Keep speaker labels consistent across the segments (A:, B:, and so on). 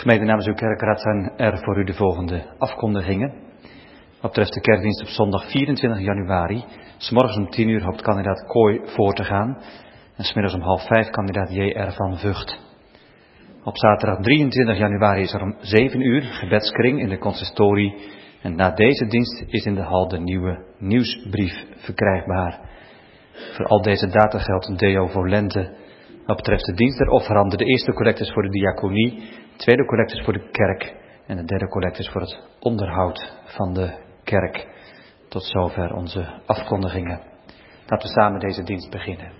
A: Gemeente namens uw kerkraad zijn er voor u de volgende afkondigingen. Wat betreft de kerkdienst op zondag 24 januari, 's morgens om 10 uur hoopt kandidaat Kooi voor te gaan en 's middags om 4:30 kandidaat J.R. van Vught. Op zaterdag 23 januari is er om 7 uur gebedskring in de consistorie en na deze dienst is in de hal de nieuwe nieuwsbrief verkrijgbaar. Voor al deze data geldt een deo volente. Wat betreft de dienst der offeranden, de eerste collectes voor de diaconie, de tweede collectes voor de kerk en de derde collectes voor het onderhoud van de kerk. Tot zover onze afkondigingen. Laten we samen deze dienst beginnen.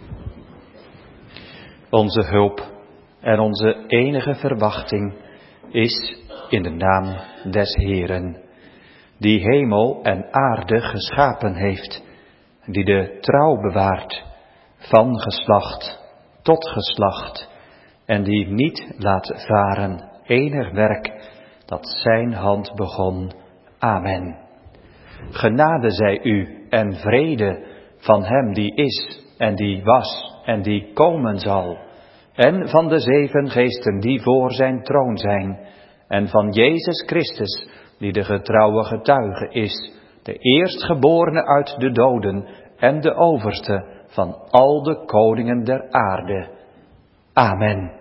A: Onze hulp en onze enige verwachting is in de naam des Heeren, die hemel en aarde geschapen heeft, die de trouw bewaart van geslacht tot geslacht en die niet laat varen enig werk dat zijn hand begon. Amen. Genade zij u en vrede van hem die is en die was en die komen zal, en van de 7 geesten die voor zijn troon zijn, en van Jezus Christus die de getrouwe getuige is, de eerstgeborene uit de doden en de overste van al de koningen der aarde. Amen.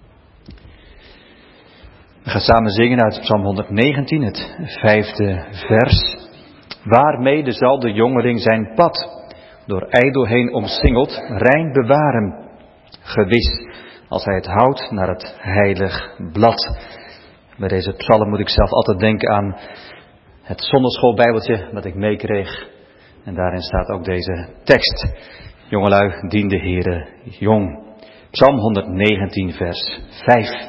A: We gaan samen zingen uit Psalm 119, het 5e vers. Waarmede zal de jongeling zijn pad, door ijdelheen omsingeld, rein bewaren, gewis, als hij het houdt naar het heilig blad. Bij deze psalm moet ik zelf altijd denken aan het zonderschoolbijbeltje wat ik meekreeg. En daarin staat ook deze tekst. Jongelui, dien de Heere jong. Psalm 119 vers 5.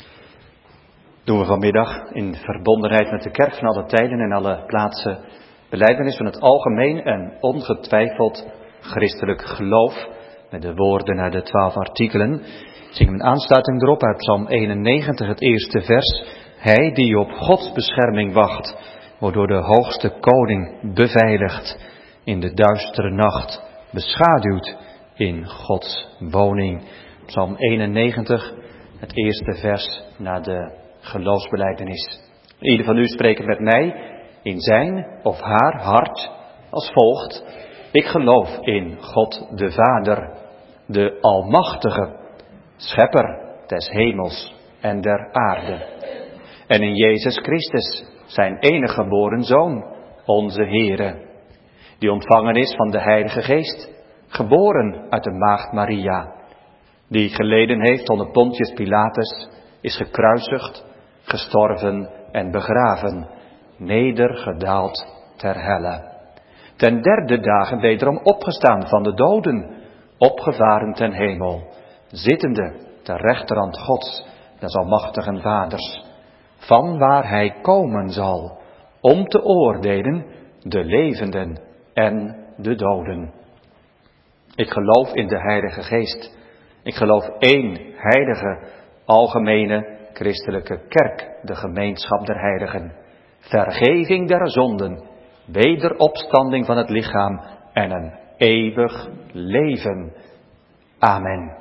A: Doen we vanmiddag in verbondenheid met de kerk van alle tijden en alle plaatsen belijdenis van het algemeen en ongetwijfeld christelijk geloof, met de woorden uit de 12 artikelen, zingen we een aansluiting erop uit Psalm 91, het eerste vers. Hij die op Gods bescherming wacht, wordt door de hoogste koning beveiligd, in de duistere nacht beschaduwd in Gods woning. Psalm 91, het eerste vers na de geloofsbelijdenis. Ieder van u spreekt met mij in zijn of haar hart als volgt. Ik geloof in God de Vader, de Almachtige, Schepper des hemels en der aarde. En in Jezus Christus, zijn enige geboren Zoon, onze Heere, die ontvangen is van de Heilige Geest, geboren uit de maagd Maria, die geleden heeft onder Pontius Pilatus, is gekruisigd, gestorven en begraven, nedergedaald ter helle. Ten derde dagen wederom opgestaan van de doden, opgevaren ten hemel, zittende ter rechterhand Gods, des almachtigen Vaders, van waar hij komen zal, om te oordelen de levenden en de doden. Ik geloof in de Heilige Geest. Ik geloof één heilige, algemene, christelijke kerk, de gemeenschap der heiligen, vergeving der zonden, wederopstanding van het lichaam en een eeuwig leven. Amen.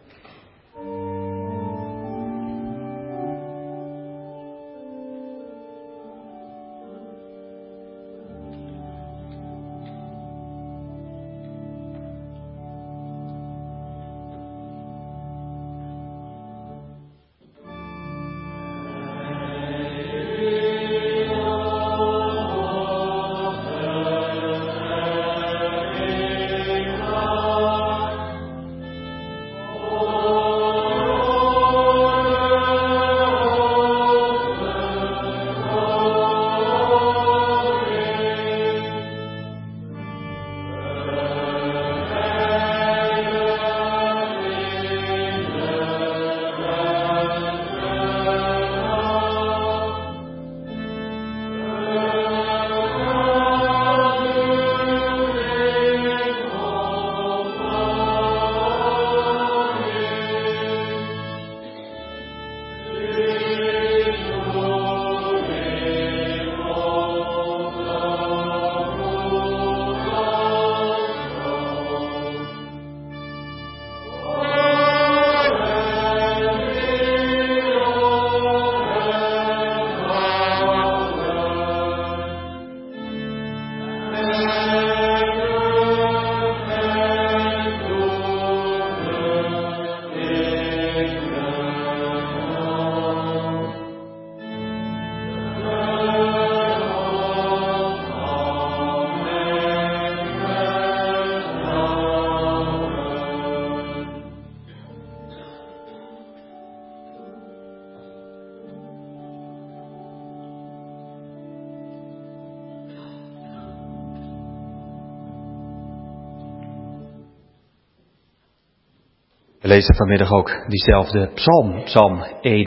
A: We lezen vanmiddag ook diezelfde psalm, Psalm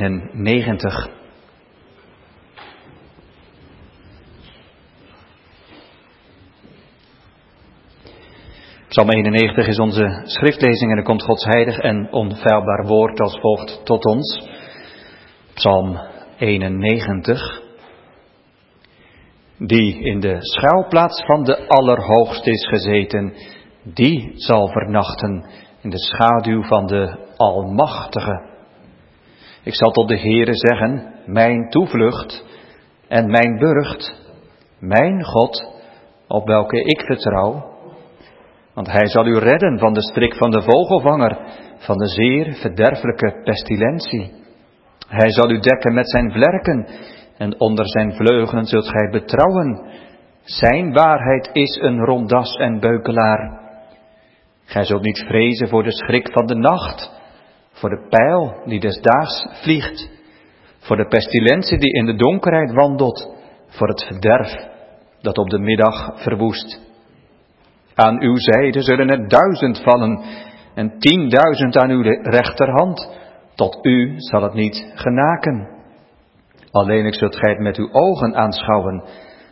A: 91. Psalm 91 is onze schriftlezing en er komt Gods heilig en onfeilbaar woord als volgt tot ons. Psalm 91. Die in de schuilplaats van de Allerhoogste is gezeten, die zal vernachten in de schaduw van de Almachtige. Ik zal tot de Heere zeggen, mijn toevlucht en mijn burcht, mijn God, op welke ik vertrouw. Want hij zal u redden van de strik van de vogelvanger, van de zeer verderfelijke pestilentie. Hij zal u dekken met zijn vlerken en onder zijn vleugelen zult gij betrouwen. Zijn waarheid is een rondas en beukelaar. Gij zult niet vrezen voor de schrik van de nacht, voor de pijl die des daags vliegt, voor de pestilentie die in de donkerheid wandelt, voor het verderf dat op de middag verwoest. Aan uw zijde zullen er 1000 vallen en 10.000 aan uw rechterhand, tot u zal het niet genaken. Alleenlijk zult gij het met uw ogen aanschouwen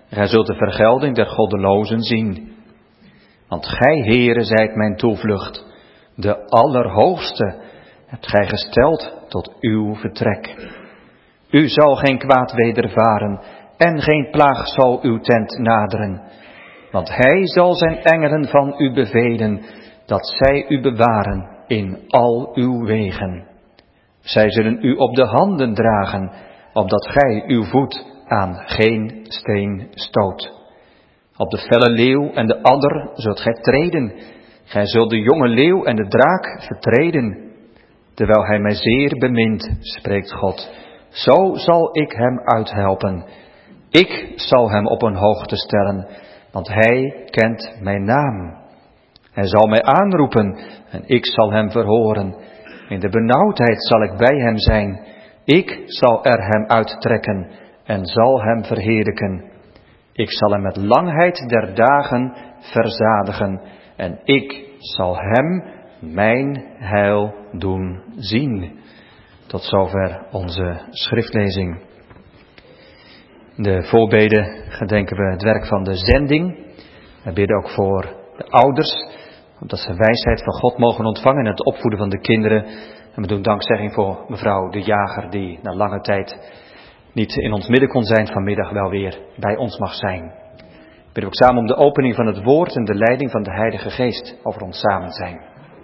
A: Gij zult de vergelding der goddelozen zien. Want gij, Heere, zijt mijn toevlucht. De Allerhoogste hebt gij gesteld tot uw vertrek. U zal geen kwaad wedervaren en geen plaag zal uw tent naderen. Want hij zal zijn engelen van u bevelen, dat zij u bewaren in al uw wegen. Zij zullen u op de handen dragen, opdat gij uw voet aan geen steen stoot. Op de felle leeuw en de adder zult gij treden. Gij zult de jonge leeuw en de draak vertreden. Terwijl hij mij zeer bemint, spreekt God, zo zal ik hem uithelpen. Ik zal hem op een hoogte stellen, want hij kent mijn naam. Hij zal mij aanroepen en ik zal hem verhoren. In de benauwdheid zal ik bij hem zijn. Ik zal er hem uittrekken en zal hem verheerlijken. Ik zal hem met langheid der dagen verzadigen en ik zal hem mijn heil doen zien. Tot zover onze schriftlezing. In de voorbeden gedenken we het werk van de zending. We bidden ook voor de ouders, omdat ze wijsheid van God mogen ontvangen in het opvoeden van de kinderen. En we doen dankzegging voor mevrouw De Jager, die na lange tijd niet in ons midden kon zijn, vanmiddag wel weer bij ons mag zijn. We bidden ook samen om de opening van het woord en de leiding van de Heilige Geest over ons samen zijn.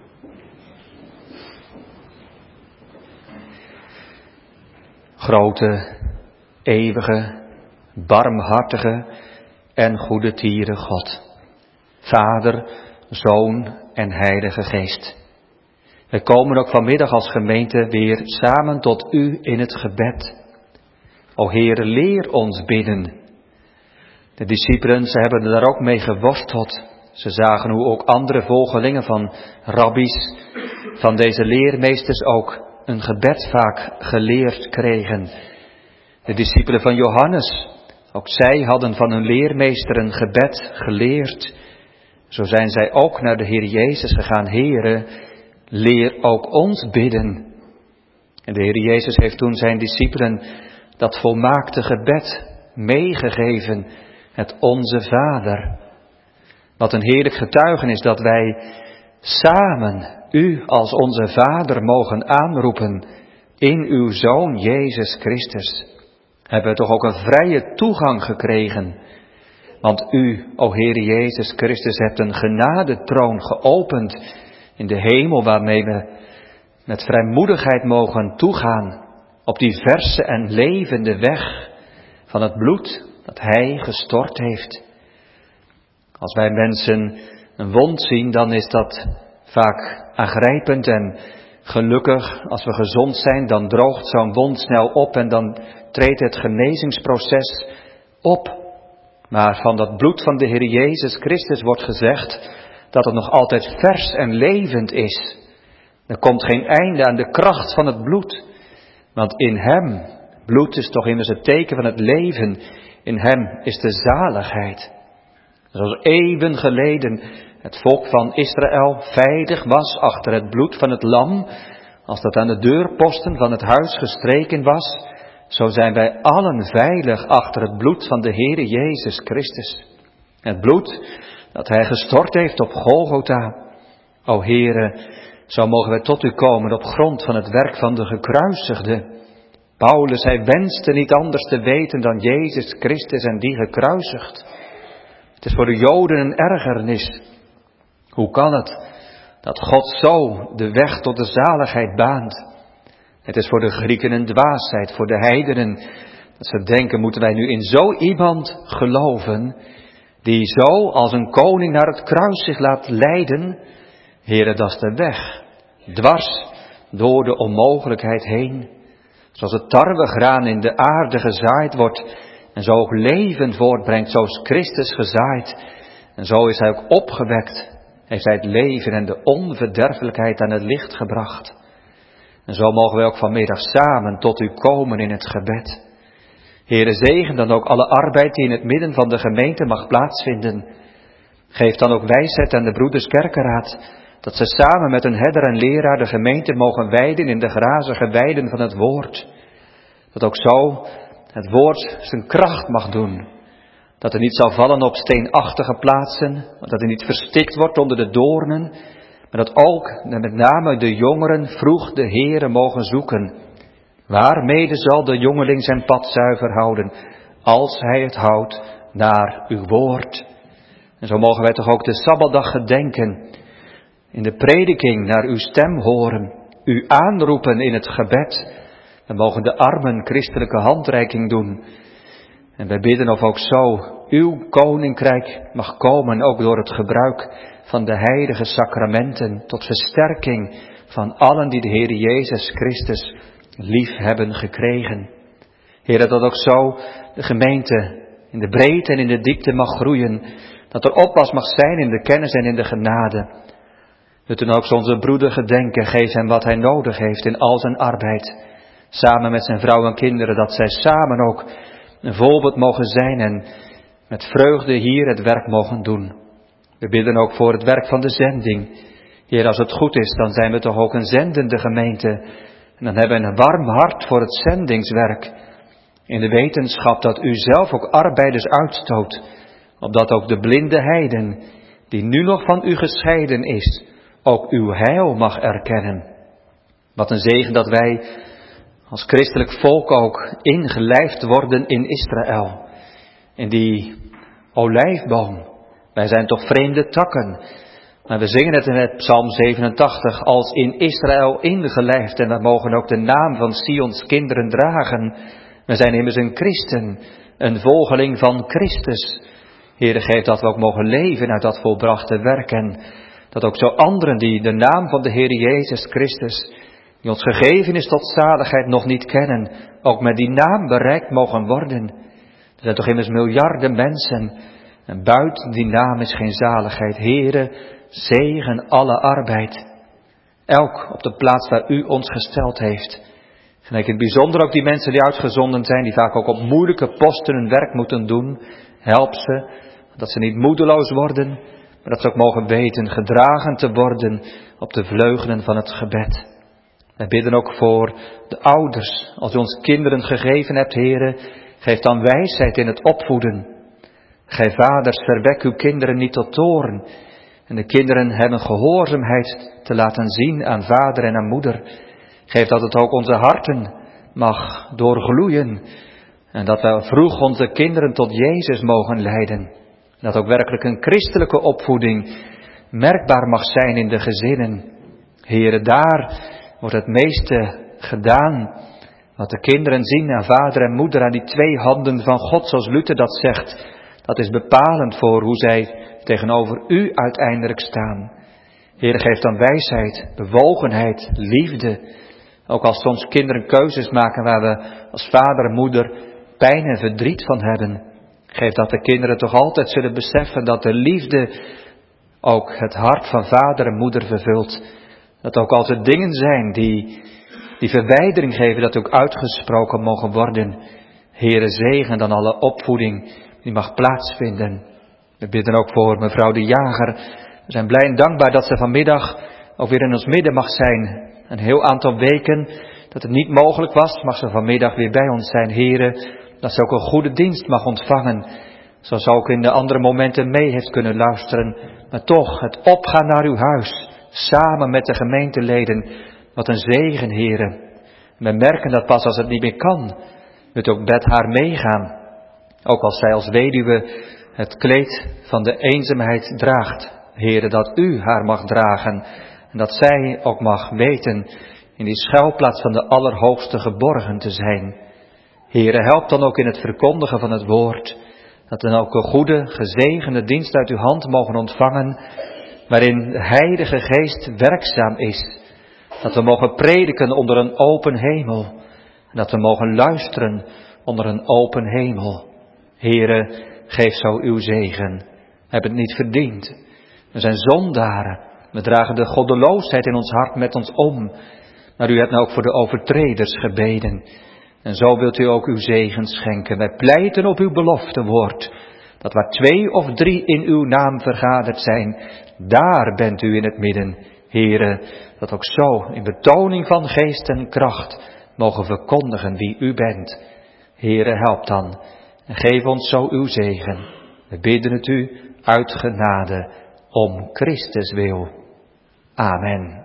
A: Grote, eeuwige, barmhartige en goedertiere God, Vader, Zoon en Heilige Geest. Wij komen ook vanmiddag als gemeente weer samen tot U in het gebed. O Heere, leer ons bidden. De discipelen, ze hebben daar ook mee geworsteld. Ze zagen hoe ook andere volgelingen van rabbies, van deze leermeesters ook een gebed vaak geleerd kregen. De discipelen van Johannes, ook zij hadden van hun leermeester een gebed geleerd. Zo zijn zij ook naar de Heer Jezus gegaan. Heere, leer ook ons bidden. En de Heer Jezus heeft toen zijn discipelen dat volmaakte gebed meegegeven, het Onze Vader. Wat een heerlijk getuigenis dat wij samen U als onze Vader mogen aanroepen in uw Zoon Jezus Christus. Hebben we toch ook een vrije toegang gekregen. Want U, o Heer Jezus Christus, hebt een genadetroon geopend in de hemel waarmee we met vrijmoedigheid mogen toegaan op die verse en levende weg van het bloed dat Hij gestort heeft. Als wij mensen een wond zien, dan is dat vaak aangrijpend en gelukkig. Als we gezond zijn, dan droogt zo'n wond snel op en dan treedt het genezingsproces op. Maar van dat bloed van de Heer Jezus Christus wordt gezegd dat het nog altijd vers en levend is. Er komt geen einde aan de kracht van het bloed. Want in Hem, bloed is toch immers het teken van het leven, in Hem is de zaligheid. Zoals eeuwen geleden het volk van Israël veilig was achter het bloed van het lam, als dat aan de deurposten van het huis gestreken was, zo zijn wij allen veilig achter het bloed van de Heere Jezus Christus. Het bloed dat Hij gestort heeft op Golgotha. O Heere, zo mogen wij tot U komen op grond van het werk van de gekruisigde. Paulus, hij wenste niet anders te weten dan Jezus Christus en die gekruisigd. Het is voor de Joden een ergernis. Hoe kan het dat God zo de weg tot de zaligheid baant? Het is voor de Grieken een dwaasheid, voor de heidenen, dat ze denken, moeten wij nu in zo iemand geloven, die zo als een koning naar het kruis zich laat leiden? Heere, dat is de weg, dwars door de onmogelijkheid heen. Zoals het tarwegraan in de aarde gezaaid wordt en zo ook leven voortbrengt, zo is Christus gezaaid. En zo is Hij ook opgewekt, heeft Hij het leven en de onverderfelijkheid aan het licht gebracht. En zo mogen wij ook vanmiddag samen tot U komen in het gebed. Heere, zegen dan ook alle arbeid die in het midden van de gemeente mag plaatsvinden. Geef dan ook wijsheid aan de broeders kerkenraad, dat ze samen met een herder en leraar de gemeente mogen wijden in de grazige weiden van het woord. Dat ook zo het woord zijn kracht mag doen. Dat het niet zal vallen op steenachtige plaatsen, dat het niet verstikt wordt onder de doornen, maar dat ook en met name de jongeren vroeg de Heere mogen zoeken. Waarmede zal de jongeling zijn pad zuiver houden, als hij het houdt naar uw woord. En zo mogen wij toch ook de Sabbatdag gedenken, in de prediking naar uw stem horen, u aanroepen in het gebed. We mogen de armen christelijke handreiking doen. En wij bidden of ook zo uw koninkrijk mag komen, ook door het gebruik van de heilige sacramenten, tot versterking van allen die de Heer Jezus Christus lief hebben gekregen. Heer, dat ook zo de gemeente in de breedte en in de diepte mag groeien, dat er oppas mag zijn in de kennis en in de genade. We doen ook zo onze broeder gedenken, geef hem wat hij nodig heeft in al zijn arbeid, samen met zijn vrouw en kinderen, dat zij samen ook een voorbeeld mogen zijn en met vreugde hier het werk mogen doen. We bidden ook voor het werk van de zending. Heer, als het goed is, dan zijn we toch ook een zendende gemeente. En dan hebben we een warm hart voor het zendingswerk. In de wetenschap dat u zelf ook arbeiders uitstoot. Opdat ook de blinde heiden, die nu nog van u gescheiden is, ook uw heil mag erkennen. Wat een zegen dat wij als christelijk volk ook ingelijfd worden in Israël. In die olijfboom. Wij zijn toch vreemde takken. Maar we zingen het in het Psalm 87 als in Israël ingelijfd. En we mogen ook de naam van Sions kinderen dragen. We zijn immers een christen, een volgeling van Christus. Heere, geef dat we ook mogen leven uit dat volbrachte werk. En dat ook zo anderen die de naam van de Heer Jezus Christus, die ons gegeven is tot zaligheid, nog niet kennen, ook met die naam bereikt mogen worden. Er zijn toch immers miljarden mensen, en buiten die naam is geen zaligheid. Heere, zegen alle arbeid, elk op de plaats waar u ons gesteld heeft. En in het bijzonder ook die mensen die uitgezonden zijn, die vaak ook op moeilijke posten hun werk moeten doen. Help ze, dat ze niet moedeloos worden, maar dat ze ook mogen weten gedragen te worden op de vleugelen van het gebed. Wij bidden ook voor de ouders. Als u ons kinderen gegeven hebt, Heere, geef dan wijsheid in het opvoeden. Gij vaders, verwek uw kinderen niet tot toorn. En de kinderen hebben gehoorzaamheid te laten zien aan vader en aan moeder. Geef dat het ook onze harten mag doorgloeien. En dat wij vroeg onze kinderen tot Jezus mogen leiden. Dat ook werkelijk een christelijke opvoeding merkbaar mag zijn in de gezinnen. Heere, daar wordt het meeste gedaan. Wat de kinderen zien aan vader en moeder, aan die twee handen van God, zoals Luther dat zegt. Dat is bepalend voor hoe zij tegenover u uiteindelijk staan. Heere, geef dan wijsheid, bewogenheid, liefde. Ook als soms kinderen keuzes maken waar we als vader en moeder pijn en verdriet van hebben. Geef dat de kinderen toch altijd zullen beseffen dat de liefde ook het hart van vader en moeder vervult. Dat ook als er dingen zijn die verwijdering geven, dat ook uitgesproken mogen worden. Heere, zegen dan alle opvoeding die mag plaatsvinden. We bidden ook voor mevrouw de Jager. We zijn blij en dankbaar dat ze vanmiddag ook weer in ons midden mag zijn. Een heel aantal weken dat het niet mogelijk was, mag ze vanmiddag weer bij ons zijn. Heere, dat ze ook een goede dienst mag ontvangen. Zoals ze ook in de andere momenten mee heeft kunnen luisteren. Maar toch, het opgaan naar uw huis, samen met de gemeenteleden. Wat een zegen, Heere. We merken dat pas als het niet meer kan, we ook met haar meegaan. Ook als zij als weduwe het kleed van de eenzaamheid draagt. Heere, dat u haar mag dragen. En dat zij ook mag weten in die schuilplaats van de Allerhoogste geborgen te zijn. Heere, help dan ook in het verkondigen van het woord. Dat we dan ook een goede, gezegende dienst uit uw hand mogen ontvangen. Waarin de Heilige Geest werkzaam is. Dat we mogen prediken onder een open hemel. En dat we mogen luisteren onder een open hemel. Heere, geef zo uw zegen. We hebben het niet verdiend. We zijn zondaren. We dragen de goddeloosheid in ons hart met ons om. Maar u hebt nou ook voor de overtreders gebeden. En zo wilt u ook uw zegen schenken. Wij pleiten op uw beloftewoord. Dat waar 2 of 3 in uw naam vergaderd zijn, daar bent u in het midden. Heere, dat ook zo in betoning van geest en kracht mogen verkondigen wie u bent. Heere, help dan en geef ons zo uw zegen. We bidden het u uit genade om Christus wil. Amen.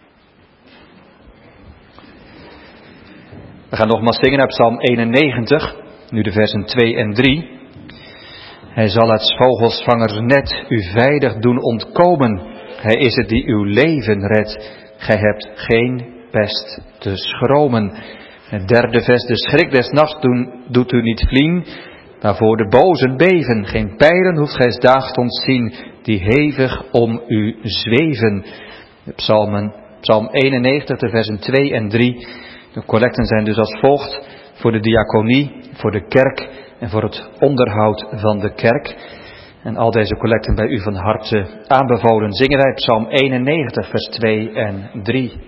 A: We gaan nogmaals zingen uit Psalm 91, nu de versen 2 en 3. Hij zal uit vogelsvangers net u veilig doen ontkomen. Hij is het die uw leven redt. Gij hebt geen pest te schromen. Het derde vers, de schrik des nachts doet u niet vlien, waarvoor de bozen beven. Geen pijlen hoeft gij 's daags te ontzien, die hevig om u zweven. Psalm 91, de versen 2 en 3. De collecten zijn dus als volgt: voor de diaconie, voor de kerk en voor het onderhoud van de kerk. En al deze collecten bij u van harte aanbevolen. Zingen wij Psalm 91, vers 2 en 3.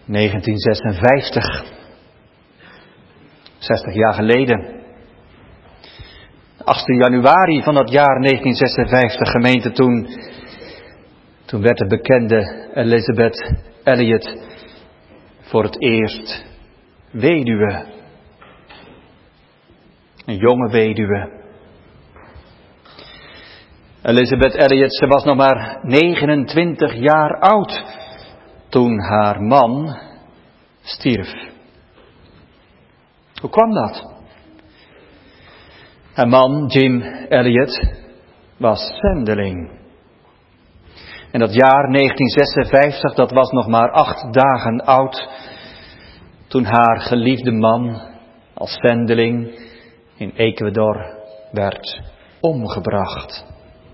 A: 1956. 60 jaar geleden. 8 januari van dat jaar 1956, gemeente, toen werd de bekende Elizabeth Elliot voor het eerst weduwe. Een jonge weduwe. Elizabeth Elliot, ze was nog maar 29 jaar oud toen haar man stierf. Hoe kwam dat? Haar man, Jim Elliot, was zendeling. En dat jaar 1956, dat was nog maar 8 dagen oud toen haar geliefde man als zendeling in Ecuador werd omgebracht.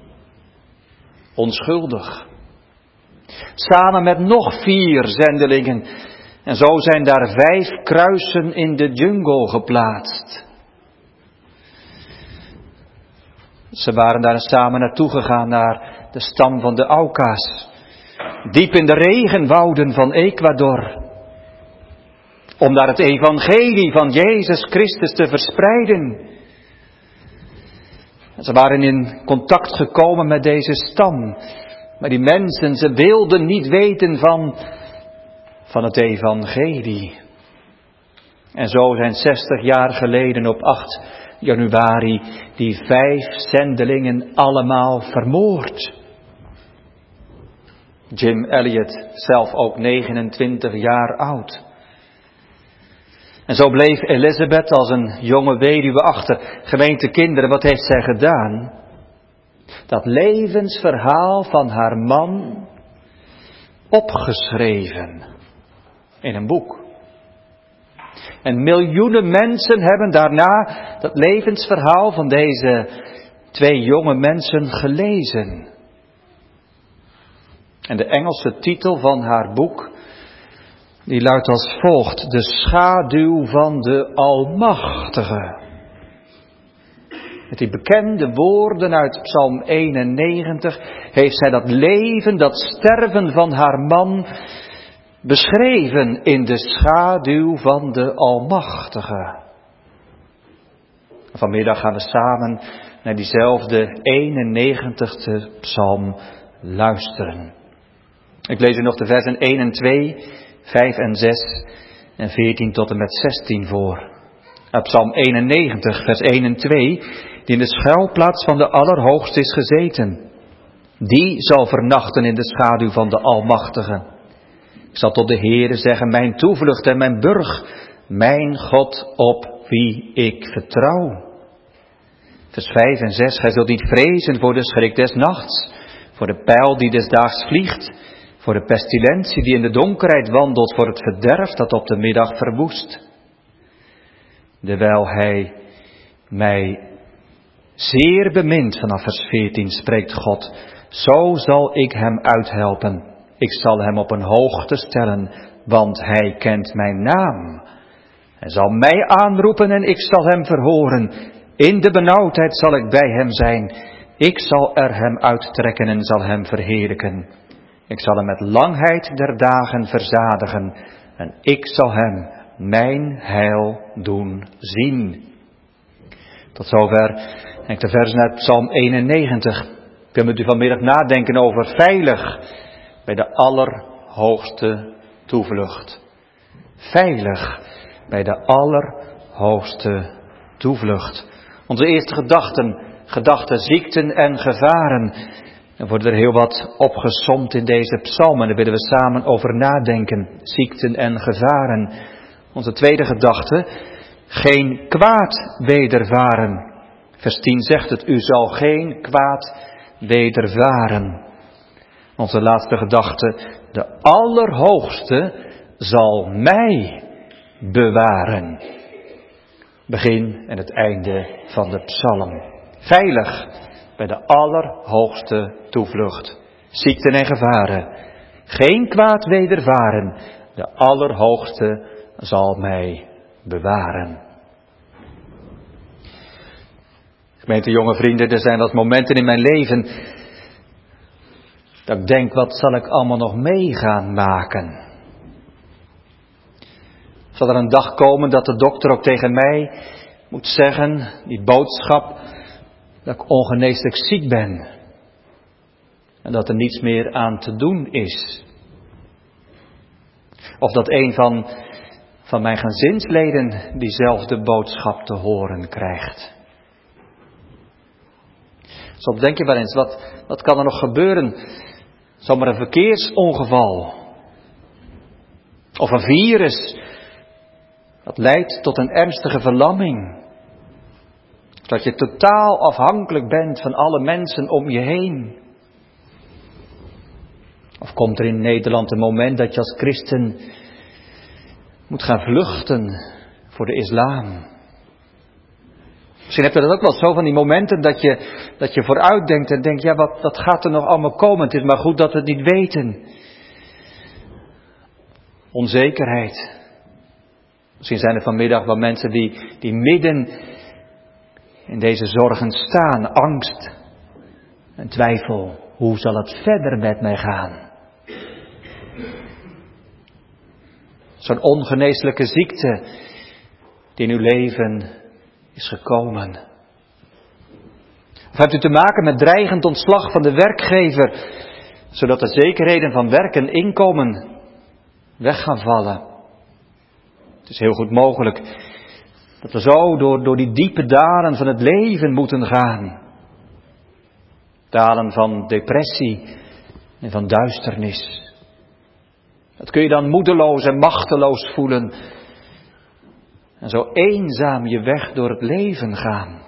A: Onschuldig. Samen met nog 4 zendelingen. En zo zijn daar 5 kruisen in de jungle geplaatst. Ze waren daar samen naartoe gegaan naar de stam van de Auca's. Diep in de regenwouden van Ecuador. Om daar het evangelie van Jezus Christus te verspreiden. Ze waren in contact gekomen met deze stam. Maar die mensen, ze wilden niet weten van het evangelie. En zo zijn 60 jaar geleden op 8 januari die 5 zendelingen allemaal vermoord. Jim Elliot, zelf ook 29 jaar oud. En zo bleef Elizabeth als een jonge weduwe achter. Gemeente kinderen, wat heeft zij gedaan? Dat levensverhaal van haar man opgeschreven in een boek. En miljoenen mensen hebben daarna dat levensverhaal van deze 2 jonge mensen gelezen. En de Engelse titel van haar boek, die luidt als volgt: De schaduw van de Almachtige. Met die bekende woorden uit Psalm 91 heeft zij dat leven, dat sterven van haar man beschreven in de schaduw van de Almachtige. Vanmiddag gaan we samen naar diezelfde 91ste psalm luisteren. Ik lees u nog de versen 1 en 2, 5 en 6 en 14 tot en met 16 voor. Uit Psalm 91, vers 1 en 2, die in de schuilplaats van de Allerhoogste is gezeten. Die zal vernachten in de schaduw van de Almachtige. Ik zal tot de Heere zeggen, mijn toevlucht en mijn burg, mijn God op wie ik vertrouw. Vers 5 en 6, gij zult niet vrezen voor de schrik des nachts, voor de pijl die des daags vliegt, voor de pestilentie die in de donkerheid wandelt, voor het verderf dat op de middag verwoest. Dewijl hij mij zeer bemint, vanaf vers 14 spreekt God, zo zal ik hem uithelpen. Ik zal hem op een hoogte stellen, want hij kent mijn naam. Hij zal mij aanroepen en ik zal hem verhoren. In de benauwdheid zal ik bij hem zijn. Ik zal er hem uittrekken en zal hem verheerlijken. Ik zal hem met langheid der dagen verzadigen en ik zal hem mijn heil doen zien. Tot zover de versen uit Psalm 91. Ik wil met u vanmiddag nadenken over veilig bij de Allerhoogste toevlucht. Veilig bij de Allerhoogste toevlucht. Onze eerste gedachten ziekten en gevaren. Er worden er heel wat opgesomd in deze psalmen. Daar willen we samen over nadenken. Ziekten en gevaren. Onze tweede gedachte, geen kwaad wedervaren. Vers 10 zegt het, u zal geen kwaad wedervaren. Onze laatste gedachte, de Allerhoogste zal mij bewaren. Begin en het einde van de psalm. Veilig bij de Allerhoogste toevlucht. Ziekten en gevaren. Geen kwaad wedervaren. De Allerhoogste zal mij bewaren. Gemeente jonge vrienden, er zijn wat momenten in mijn leven dat ik denk, wat zal ik allemaal nog mee gaan maken? Zal er een dag komen dat de dokter ook tegen mij moet zeggen, die boodschap, dat ik ongeneeslijk ziek ben. En dat er niets meer aan te doen is. Of dat een van mijn gezinsleden diezelfde boodschap te horen krijgt. Soms denk je wel eens, wat kan er nog gebeuren? Zomaar een verkeersongeval. Of een virus. Dat leidt tot een ernstige verlamming. Dat je totaal afhankelijk bent van alle mensen om je heen. Of komt er in Nederland een moment dat je als christen moet gaan vluchten voor de islam? Misschien heb je dat ook wel zo van die momenten dat je vooruit denkt en denkt, ja wat gaat er nog allemaal komen? Het is maar goed dat we het niet weten. Onzekerheid. Misschien zijn er vanmiddag wel mensen die midden in deze zorgen staan. Angst en twijfel. Hoe zal het verder met mij gaan? Zo'n ongeneeslijke ziekte die in uw leven is gekomen. Of hebt u te maken met dreigend ontslag van de werkgever, zodat de zekerheden van werk en inkomen weg gaan vallen? Het is heel goed mogelijk dat we zo door die diepe dalen van het leven moeten gaan. Dalen van depressie en van duisternis. Dat kun je dan moedeloos en machteloos voelen. En zo eenzaam je weg door het leven gaan.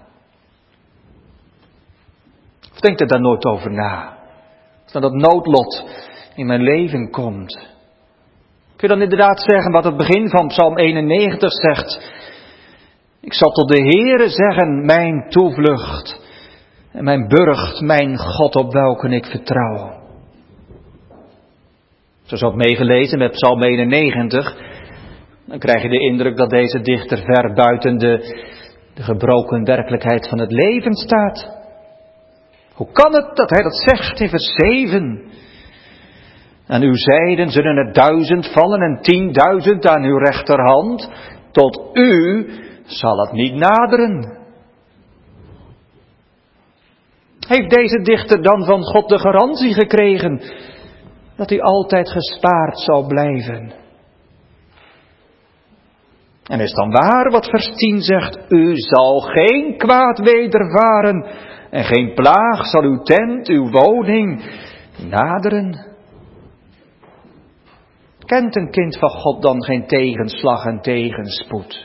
A: Of denk er daar nooit over na? Als dan dat noodlot in mijn leven komt. Kun je dan inderdaad zeggen wat het begin van Psalm 91 zegt. Ik zal tot de Heere zeggen, mijn toevlucht en mijn burcht, mijn God op welke ik vertrouw. Zoals ook meegelezen met Psalm 91, dan krijg je de indruk dat deze dichter ver buiten de gebroken werkelijkheid van het leven staat. Hoe kan het dat hij dat zegt in vers 7? Aan uw zijden zullen er 1000 vallen en 10.000 aan uw rechterhand. Tot u zal het niet naderen. Heeft deze dichter dan van God de garantie gekregen dat hij altijd gespaard zal blijven? En is dan waar wat vers 10 zegt, u zal geen kwaad wedervaren en geen plaag zal uw tent, uw woning naderen? Kent een kind van God dan geen tegenslag en tegenspoed?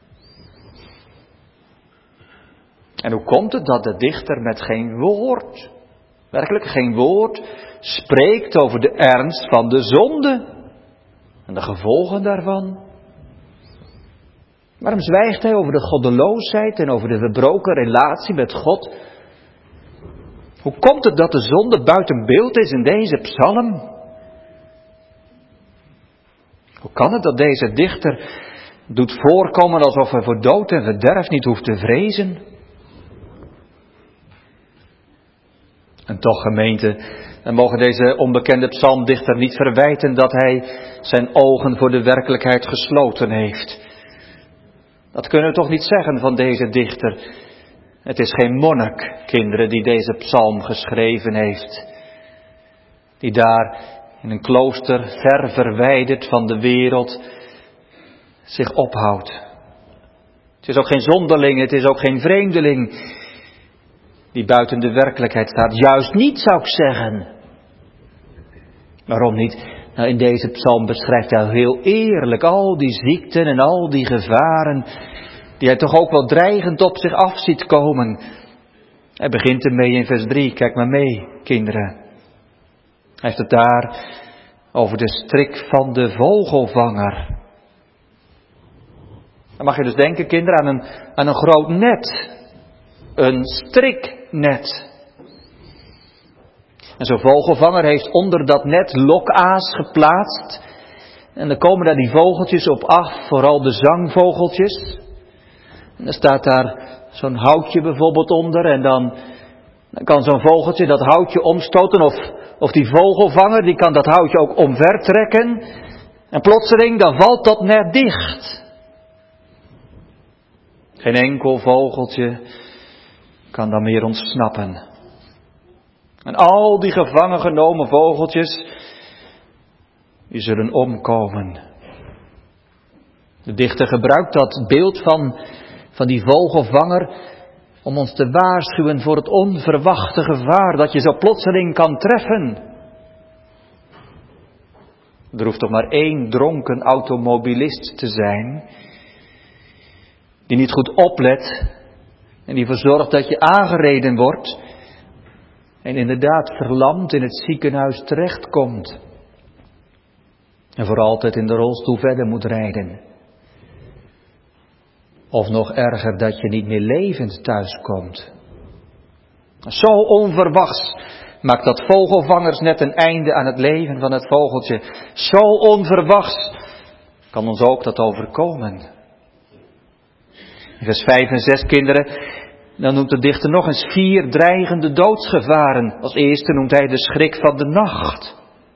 A: En hoe komt het dat de dichter met geen woord, werkelijk geen woord, spreekt over de ernst van de zonde en de gevolgen daarvan? Waarom zwijgt hij over de goddeloosheid en over de verbroken relatie met God? Hoe komt het dat de zonde buiten beeld is in deze psalm? Hoe kan het dat deze dichter doet voorkomen alsof hij voor dood en verderf niet hoeft te vrezen? En toch, gemeente, we mogen deze onbekende psalmdichter niet verwijten dat hij zijn ogen voor de werkelijkheid gesloten heeft. Dat kunnen we toch niet zeggen van deze dichter. Het is geen monnik, kinderen, die deze psalm geschreven heeft. Die daar in een klooster ver verwijderd van de wereld zich ophoudt. Het is ook geen zonderling, het is ook geen vreemdeling die buiten de werkelijkheid staat. Juist niet, zou ik zeggen. Waarom niet? Nou, in deze psalm beschrijft hij heel eerlijk al die ziekten en al die gevaren die hij toch ook wel dreigend op zich af ziet komen. Hij begint ermee in vers 3. Kijk maar mee, kinderen. Hij heeft het daar over de strik van de vogelvanger. Dan mag je dus denken, kinderen, aan een groot net. Een striknet. En zo'n vogelvanger heeft onder dat net lokaas geplaatst. En dan komen daar die vogeltjes op af, vooral de zangvogeltjes. En dan staat daar zo'n houtje bijvoorbeeld onder. En dan kan zo'n vogeltje dat houtje omstoten. Of die vogelvanger, die kan dat houtje ook omvertrekken. En plotseling, dan valt dat net dicht. Geen enkel vogeltje kan dan meer ontsnappen. En al die gevangen genomen vogeltjes, die zullen omkomen. De dichter gebruikt dat beeld van die vogelvanger om ons te waarschuwen voor het onverwachte gevaar dat je zo plotseling kan treffen. Er hoeft toch maar één dronken automobilist te zijn, die niet goed oplet en die ervoor zorgt dat je aangereden wordt en inderdaad verlamd in het ziekenhuis terechtkomt en voor altijd in de rolstoel verder moet rijden. Of nog erger, dat je niet meer levend thuiskomt. Zo onverwachts maakt dat vogelvangers net een einde aan het leven van het vogeltje. Zo onverwachts kan ons ook dat overkomen. In vers 5 en 6, kinderen, dan noemt de dichter nog eens 4 dreigende doodsgevaren. Als eerste noemt hij de schrik van de nacht.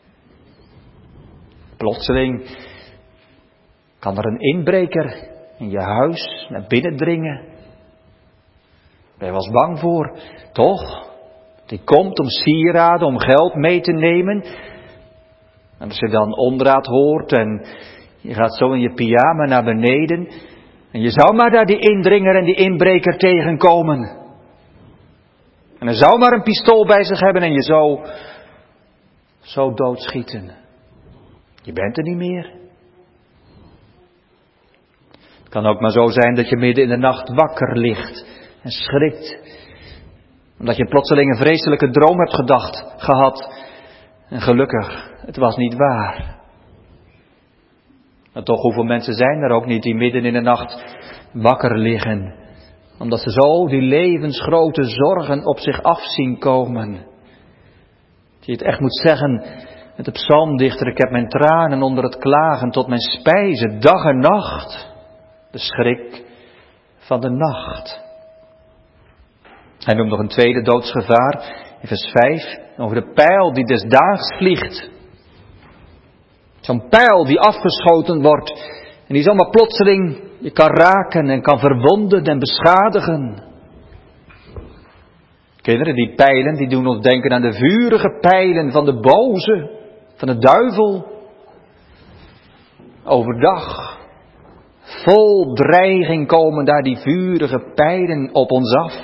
A: Plotseling kan er een inbreker in je huis naar binnen dringen. Ben je wel eens bang voor, toch? Die komt om sieraden, om geld mee te nemen. En als je dan onraad hoort en je gaat zo in je pyjama naar beneden. En je zou maar daar die indringer en die inbreker tegenkomen. En hij zou maar een pistool bij zich hebben en je zo doodschieten. Je bent er niet meer. Het kan ook maar zo zijn dat je midden in de nacht wakker ligt en schrikt. Omdat je plotseling een vreselijke droom hebt gehad. En gelukkig, het was niet waar. Maar toch, hoeveel mensen zijn er ook niet die midden in de nacht wakker liggen. Omdat ze zo die levensgrote zorgen op zich af zien komen. Dat je het echt moet zeggen met de psalmdichter: ik heb mijn tranen onder het klagen tot mijn spijze, dag en nacht. De schrik van de nacht. Hij noemt nog een tweede doodsgevaar in vers 5 over de pijl die des daags vliegt. Zo'n pijl die afgeschoten wordt en die zomaar plotseling je kan raken en kan verwonden en beschadigen. Kinderen, die pijlen die doen ons denken aan de vurige pijlen van de boze, van de duivel. Overdag, vol dreiging komen daar die vurige pijlen op ons af.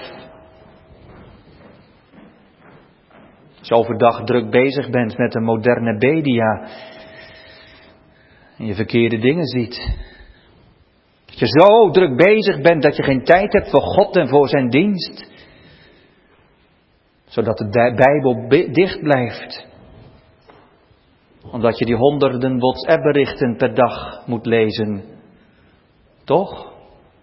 A: Als je overdag druk bezig bent met de moderne media en je verkeerde dingen ziet. Dat je zo druk bezig bent dat je geen tijd hebt voor God en voor zijn dienst. Zodat de Bijbel dicht blijft. Omdat je die honderden WhatsApp-berichten per dag moet lezen. Toch?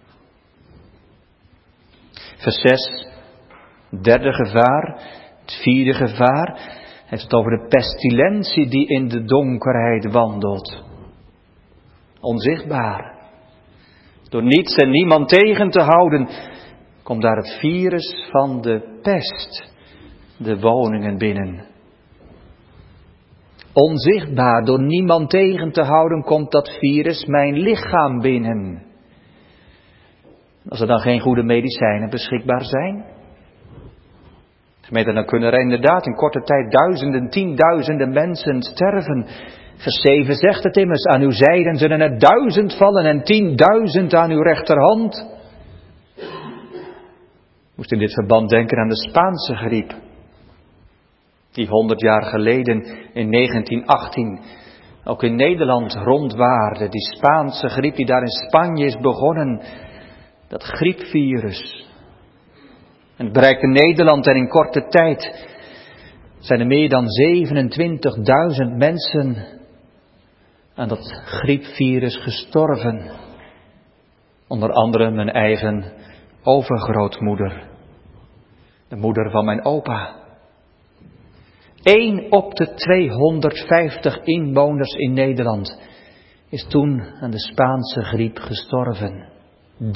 A: Vers 6, derde gevaar. Het vierde gevaar heeft het over de pestilentie die in de donkerheid wandelt. Onzichtbaar. Door niets en niemand tegen te houden, komt daar het virus van de pest de woningen binnen. Onzichtbaar, door niemand tegen te houden, komt dat virus mijn lichaam binnen. Als er dan geen goede medicijnen beschikbaar zijn. Gemeente, dan kunnen er inderdaad in korte tijd duizenden, tienduizenden mensen sterven. Vers 7 zegt het immers, aan uw zijden zullen er 1000 vallen en 10.000 aan uw rechterhand. Ik moest in dit verband denken aan de Spaanse griep. Die 100 jaar geleden in 1918 ook in Nederland rondwaarde. Die Spaanse griep die daar in Spanje is begonnen. Dat griepvirus. En het bereikte Nederland en in korte tijd zijn er meer dan 27.000 mensen aan dat griepvirus gestorven. Onder andere mijn eigen overgrootmoeder. De moeder van mijn opa. 1 op de 250 inwoners in Nederland is toen aan de Spaanse griep gestorven.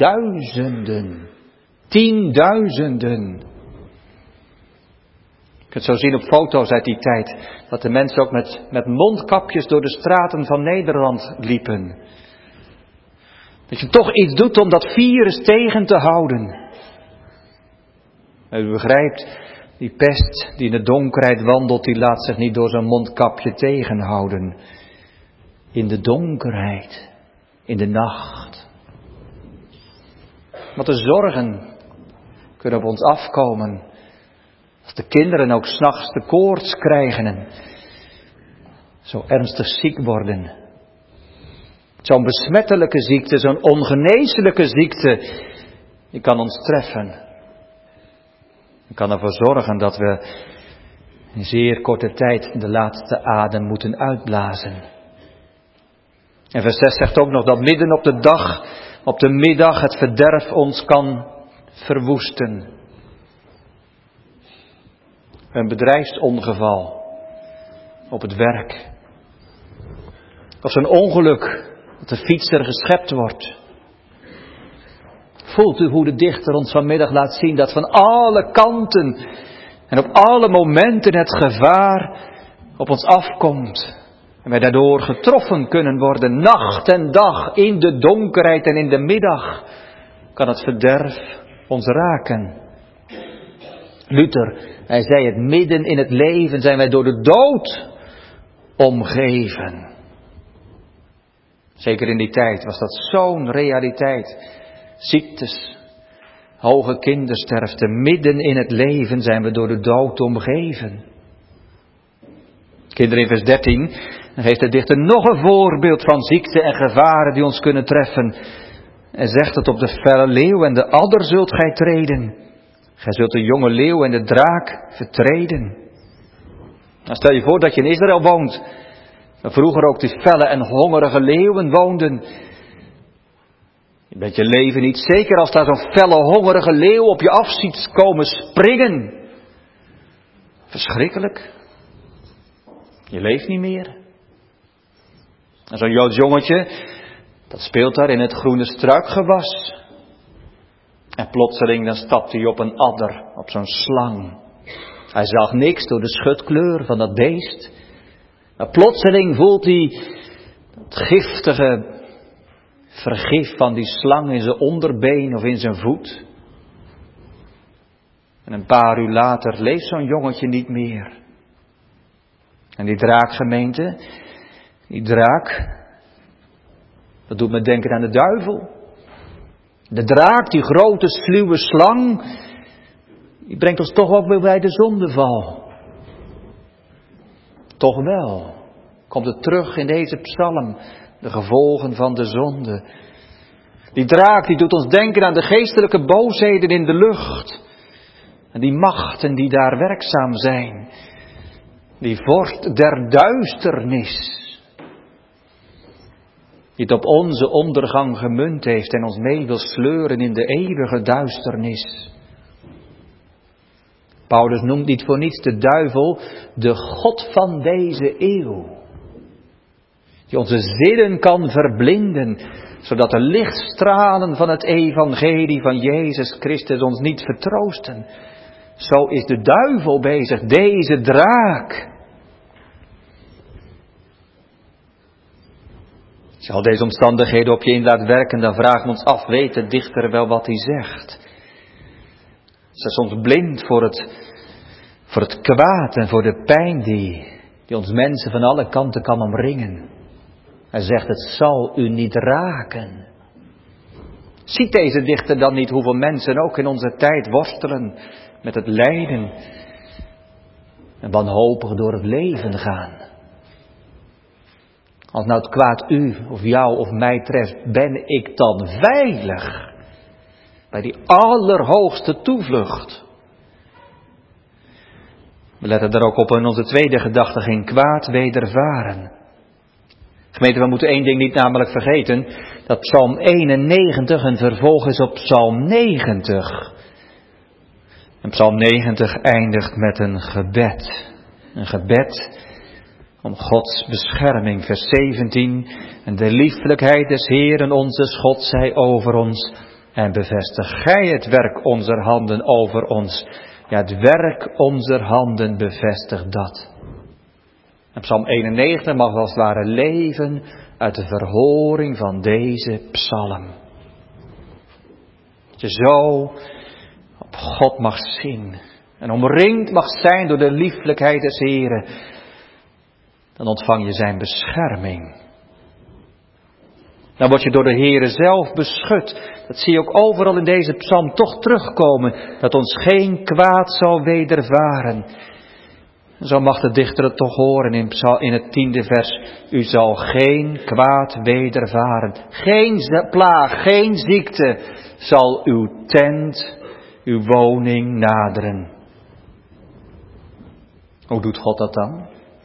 A: Duizenden. 10.000. Je kunt zo zien op foto's uit die tijd, dat de mensen ook met mondkapjes door de straten van Nederland liepen. Dat je toch iets doet om dat virus tegen te houden. En u begrijpt, die pest die in de donkerheid wandelt, die laat zich niet door zijn mondkapje tegenhouden. In de donkerheid, in de nacht. Wat de zorgen kunnen op ons afkomen. Als de kinderen ook 's nachts de koorts krijgen en zo ernstig ziek worden. Zo'n besmettelijke ziekte, zo'n ongeneeslijke ziekte, die kan ons treffen. Die kan ervoor zorgen dat we in zeer korte tijd de laatste adem moeten uitblazen. En vers 6 zegt ook nog dat midden op de dag, op de middag, het verderf ons kan verwoesten. Een bedrijfsongeval op het werk. Of zo'n ongeluk dat de fietser geschept wordt. Voelt u hoe de dichter ons vanmiddag laat zien dat van alle kanten en op alle momenten het gevaar op ons afkomt. En wij daardoor getroffen kunnen worden, nacht en dag, in de donkerheid en in de middag, kan het verderf ons raken. Luther, hij zei het, midden in het leven zijn wij door de dood omgeven. Zeker in die tijd was dat zo'n realiteit. Ziektes, hoge kindersterfte, midden in het leven zijn we door de dood omgeven. Kinderen, in vers 13 geeft de dichter nog een voorbeeld van ziekte en gevaren die ons kunnen treffen. En zegt het: op de felle leeuw en de adder zult gij treden. Gij zult de jonge leeuw en de draak vertreden. Nou, stel je voor dat je in Israël woont. Waar vroeger ook die felle en hongerige leeuwen woonden. Je bent je leven niet zeker als daar zo'n felle hongerige leeuw op je af ziet komen springen. Verschrikkelijk. Je leeft niet meer. En zo'n Joods jongetje, dat speelt daar in het groene struikgewas. En plotseling dan stapt hij op een adder, op zo'n slang. Hij zag niks door de schutkleur van dat beest. Maar plotseling voelt hij het giftige vergif van die slang in zijn onderbeen of in zijn voet. En een paar uur later leeft zo'n jongetje niet meer. En die draakgemeente, die draak, dat doet me denken aan de duivel. De draak, die grote sluwe slang, die brengt ons toch ook weer bij de zondeval. Toch wel, komt het terug in deze psalm, de gevolgen van de zonde. Die draak, die doet ons denken aan de geestelijke boosheden in de lucht. En die machten die daar werkzaam zijn. Die vorst der duisternis. Die het op onze ondergang gemunt heeft en ons mee wil sleuren in de eeuwige duisternis. Paulus noemt niet voor niets de duivel de god van deze eeuw. Die onze zinnen kan verblinden, zodat de lichtstralen van het evangelie van Jezus Christus ons niet vertroosten. Zo is de duivel bezig, deze draak. Als je al deze omstandigheden op je in laat werken, dan vragen we ons af, weet de dichter wel wat hij zegt? Is hij soms blind voor het kwaad en voor de pijn die ons mensen van alle kanten kan omringen? Hij zegt, het zal u niet raken. Ziet deze dichter dan niet hoeveel mensen ook in onze tijd worstelen met het lijden en wanhopig door het leven gaan? Als nou het kwaad u of jou of mij treft, ben ik dan veilig bij die allerhoogste toevlucht? We letten daar ook op in onze tweede gedachte, geen kwaad wedervaren. Gemeente, we moeten één ding niet namelijk vergeten, dat Psalm 91 een vervolg is op Psalm 90. En Psalm 90 eindigt met een gebed. Een gebed om Gods bescherming. Vers 17. En de liefelijkheid des Heeren onze God zij over ons. En bevestig gij het werk onzer handen over ons. Ja, het werk onzer handen bevestigt dat. En Psalm 91 mag als het ware leven uit de verhoring van deze psalm. Dat je zo op God mag zien en omringd mag zijn door de lieflijkheid des Heren. Dan ontvang je zijn bescherming. Dan word je door de Heere zelf beschut. Dat zie je ook overal in deze psalm toch terugkomen. Dat ons geen kwaad zal wedervaren. Zo mag de dichter het toch horen in het 10e vers. U zal geen kwaad wedervaren. Geen plaag, geen ziekte zal uw tent, uw woning naderen. Hoe doet God dat dan?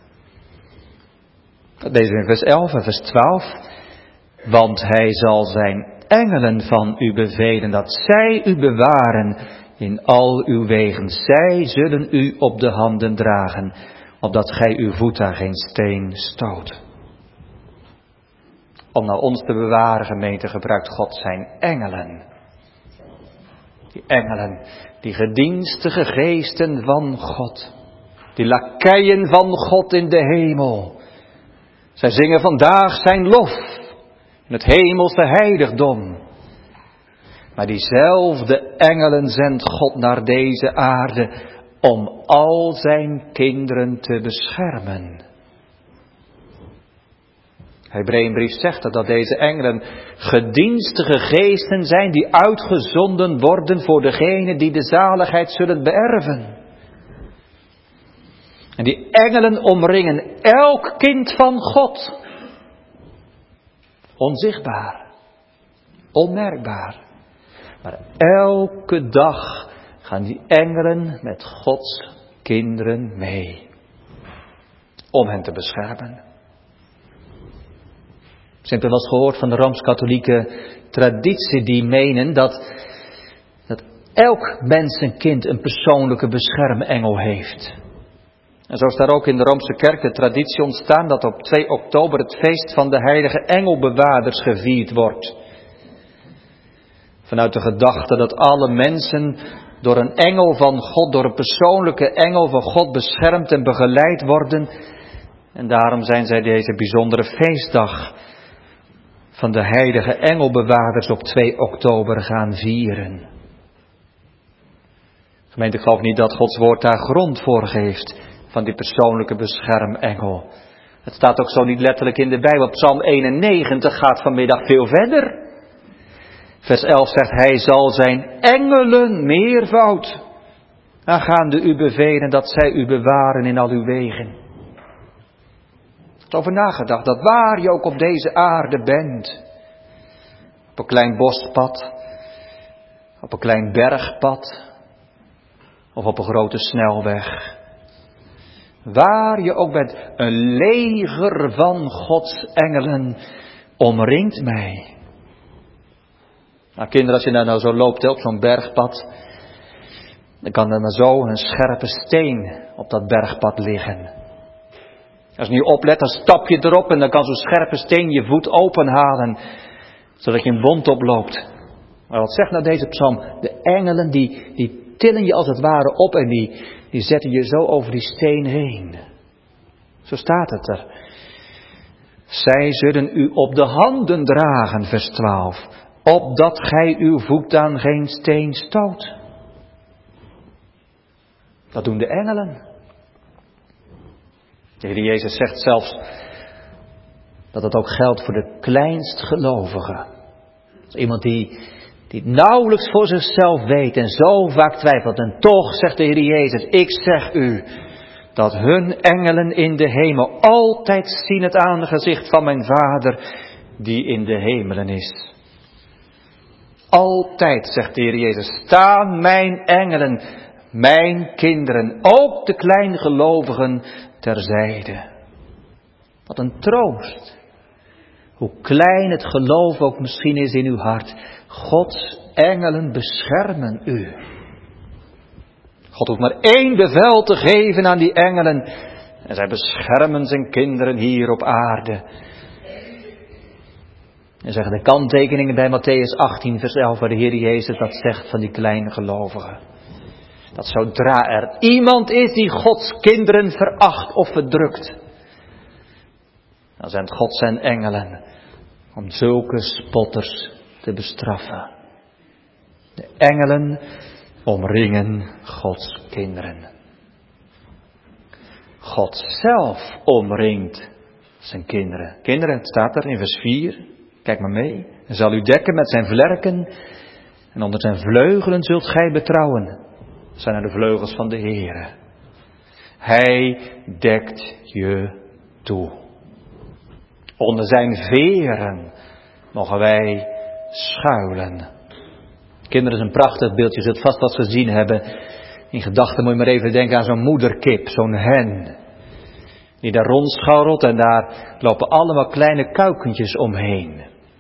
A: Dat lezen we in vers 11 en vers 12. Want hij zal zijn engelen van u bevelen, dat zij u bewaren in al uw wegen. Zij zullen u op de handen dragen, opdat gij uw voet aan geen steen stoot. Om nou ons te bewaren, gemeente, gebruikt God zijn engelen. Die engelen, die gedienstige geesten van God. Die lakeien van God in de hemel. Zij zingen vandaag zijn lof. In het hemelse heiligdom. Maar diezelfde engelen zendt God naar deze aarde om al zijn kinderen te beschermen. Hebreeënbrief zegt dat deze engelen gedienstige geesten zijn die uitgezonden worden voor degenen die de zaligheid zullen beërven. En die engelen omringen elk kind van God. Onzichtbaar, onmerkbaar. Maar elke dag gaan die engelen met Gods kinderen mee. Om hen te beschermen. Ze hebben wel eens gehoord van de Rooms-Katholieke traditie die menen dat elk mens een kind een persoonlijke beschermengel heeft. En zo is daar ook in de Roomse kerk de traditie ontstaan dat op 2 oktober het feest van de heilige engelbewaarders gevierd wordt. Vanuit de gedachte dat alle mensen door een engel van God, door een persoonlijke engel van God beschermd en begeleid worden. En daarom zijn zij deze bijzondere feestdag van de heilige engelbewaarders op 2 oktober gaan vieren. Gemeente, ik geloof niet dat Gods woord daar grond voor geeft. Van die persoonlijke beschermengel. Het staat ook zo niet letterlijk in de Bijbel. Psalm 91 gaat vanmiddag veel verder. Vers 11 zegt, hij zal zijn engelen meervoud aangaande u bevelen dat zij u bewaren in al uw wegen. Ik heb erover nagedacht dat waar je ook op deze aarde bent. Op een klein bospad. Op een klein bergpad. Of op een grote snelweg. Waar je ook bent, een leger van Gods engelen omringt mij. Nou kinderen, als je nou zo loopt op zo'n bergpad, dan kan er maar zo een scherpe steen op dat bergpad liggen. Als je niet oplet, dan stap je erop en dan kan zo'n scherpe steen je voet openhalen, zodat je een wond oploopt. Maar wat zegt nou deze psalm? De engelen die tillen je als het ware op en die zetten je zo over die steen heen. Zo staat het er. Zij zullen u op de handen dragen, vers 12. Opdat gij uw voet aan geen steen stoot. Dat doen de engelen. De Heer Jezus zegt zelfs dat het ook geldt voor de kleinst gelovigen. Iemand die nauwelijks voor zichzelf weet en zo vaak twijfelt. En toch zegt de Heer Jezus, ik zeg u dat hun engelen in de hemel altijd zien het aangezicht van mijn Vader die in de hemelen is. Altijd, zegt de Heer Jezus, staan mijn engelen, mijn kinderen, ook de kleingelovigen terzijde. Wat een troost. Hoe klein het geloof ook misschien is in uw hart. Gods engelen beschermen u. God hoeft maar 1 bevel te geven aan die engelen. En zij beschermen zijn kinderen hier op aarde. En zeggen de kanttekeningen bij Mattheüs 18 vers 11 waar de Heer Jezus dat zegt van die kleine gelovigen. Dat zodra er iemand is die Gods kinderen veracht of verdrukt, dan zendt God zijn engelen om zulke spotters te bestraffen. De engelen omringen Gods kinderen. God zelf omringt zijn kinderen. Kinderen, het staat er in vers 4. Kijk maar mee. Hij zal u dekken met zijn vlerken. En onder zijn vleugelen zult gij betrouwen. Dat zijn de vleugels van de Heere. Hij dekt je toe. Onder zijn veren mogen wij schuilen. Kinderen, is een prachtig beeldje. Je zult vast wat gezien hebben. In gedachten moet je maar even denken aan zo'n moederkip, zo'n hen. Die daar rondscharrelt en daar lopen allemaal kleine kuikentjes omheen.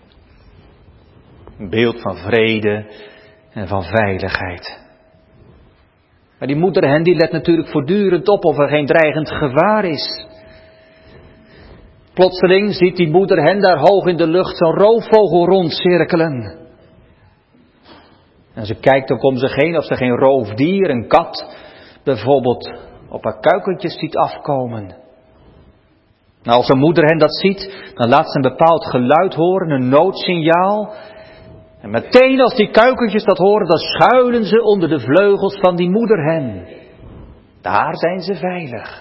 A: Een beeld van vrede en van veiligheid. Maar die moederhen die let natuurlijk voortdurend op of er geen dreigend gevaar is. Plotseling ziet die moederhen daar hoog in de lucht zo'n roofvogel rondcirkelen. En ze kijkt ook om zich heen of ze geen roofdier, een kat, bijvoorbeeld op haar kuikentjes ziet afkomen. Nou, als een moederhen dat ziet, dan laat ze een bepaald geluid horen, een noodsignaal. En meteen als die kuikentjes dat horen, dan schuilen ze onder de vleugels van die moederhen. Daar zijn ze veilig.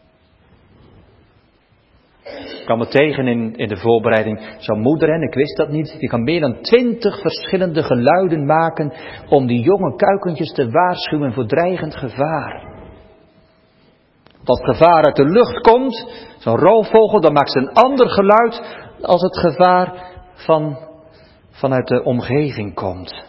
A: Ik kwam het tegen in de voorbereiding. Zo'n moederhen, ik wist dat niet, die kan meer dan 20 verschillende geluiden maken om die jonge kuikentjes te waarschuwen voor dreigend gevaar. Als het gevaar uit de lucht komt, zo'n roofvogel, dan maakt ze een ander geluid als het gevaar vanuit de omgeving komt.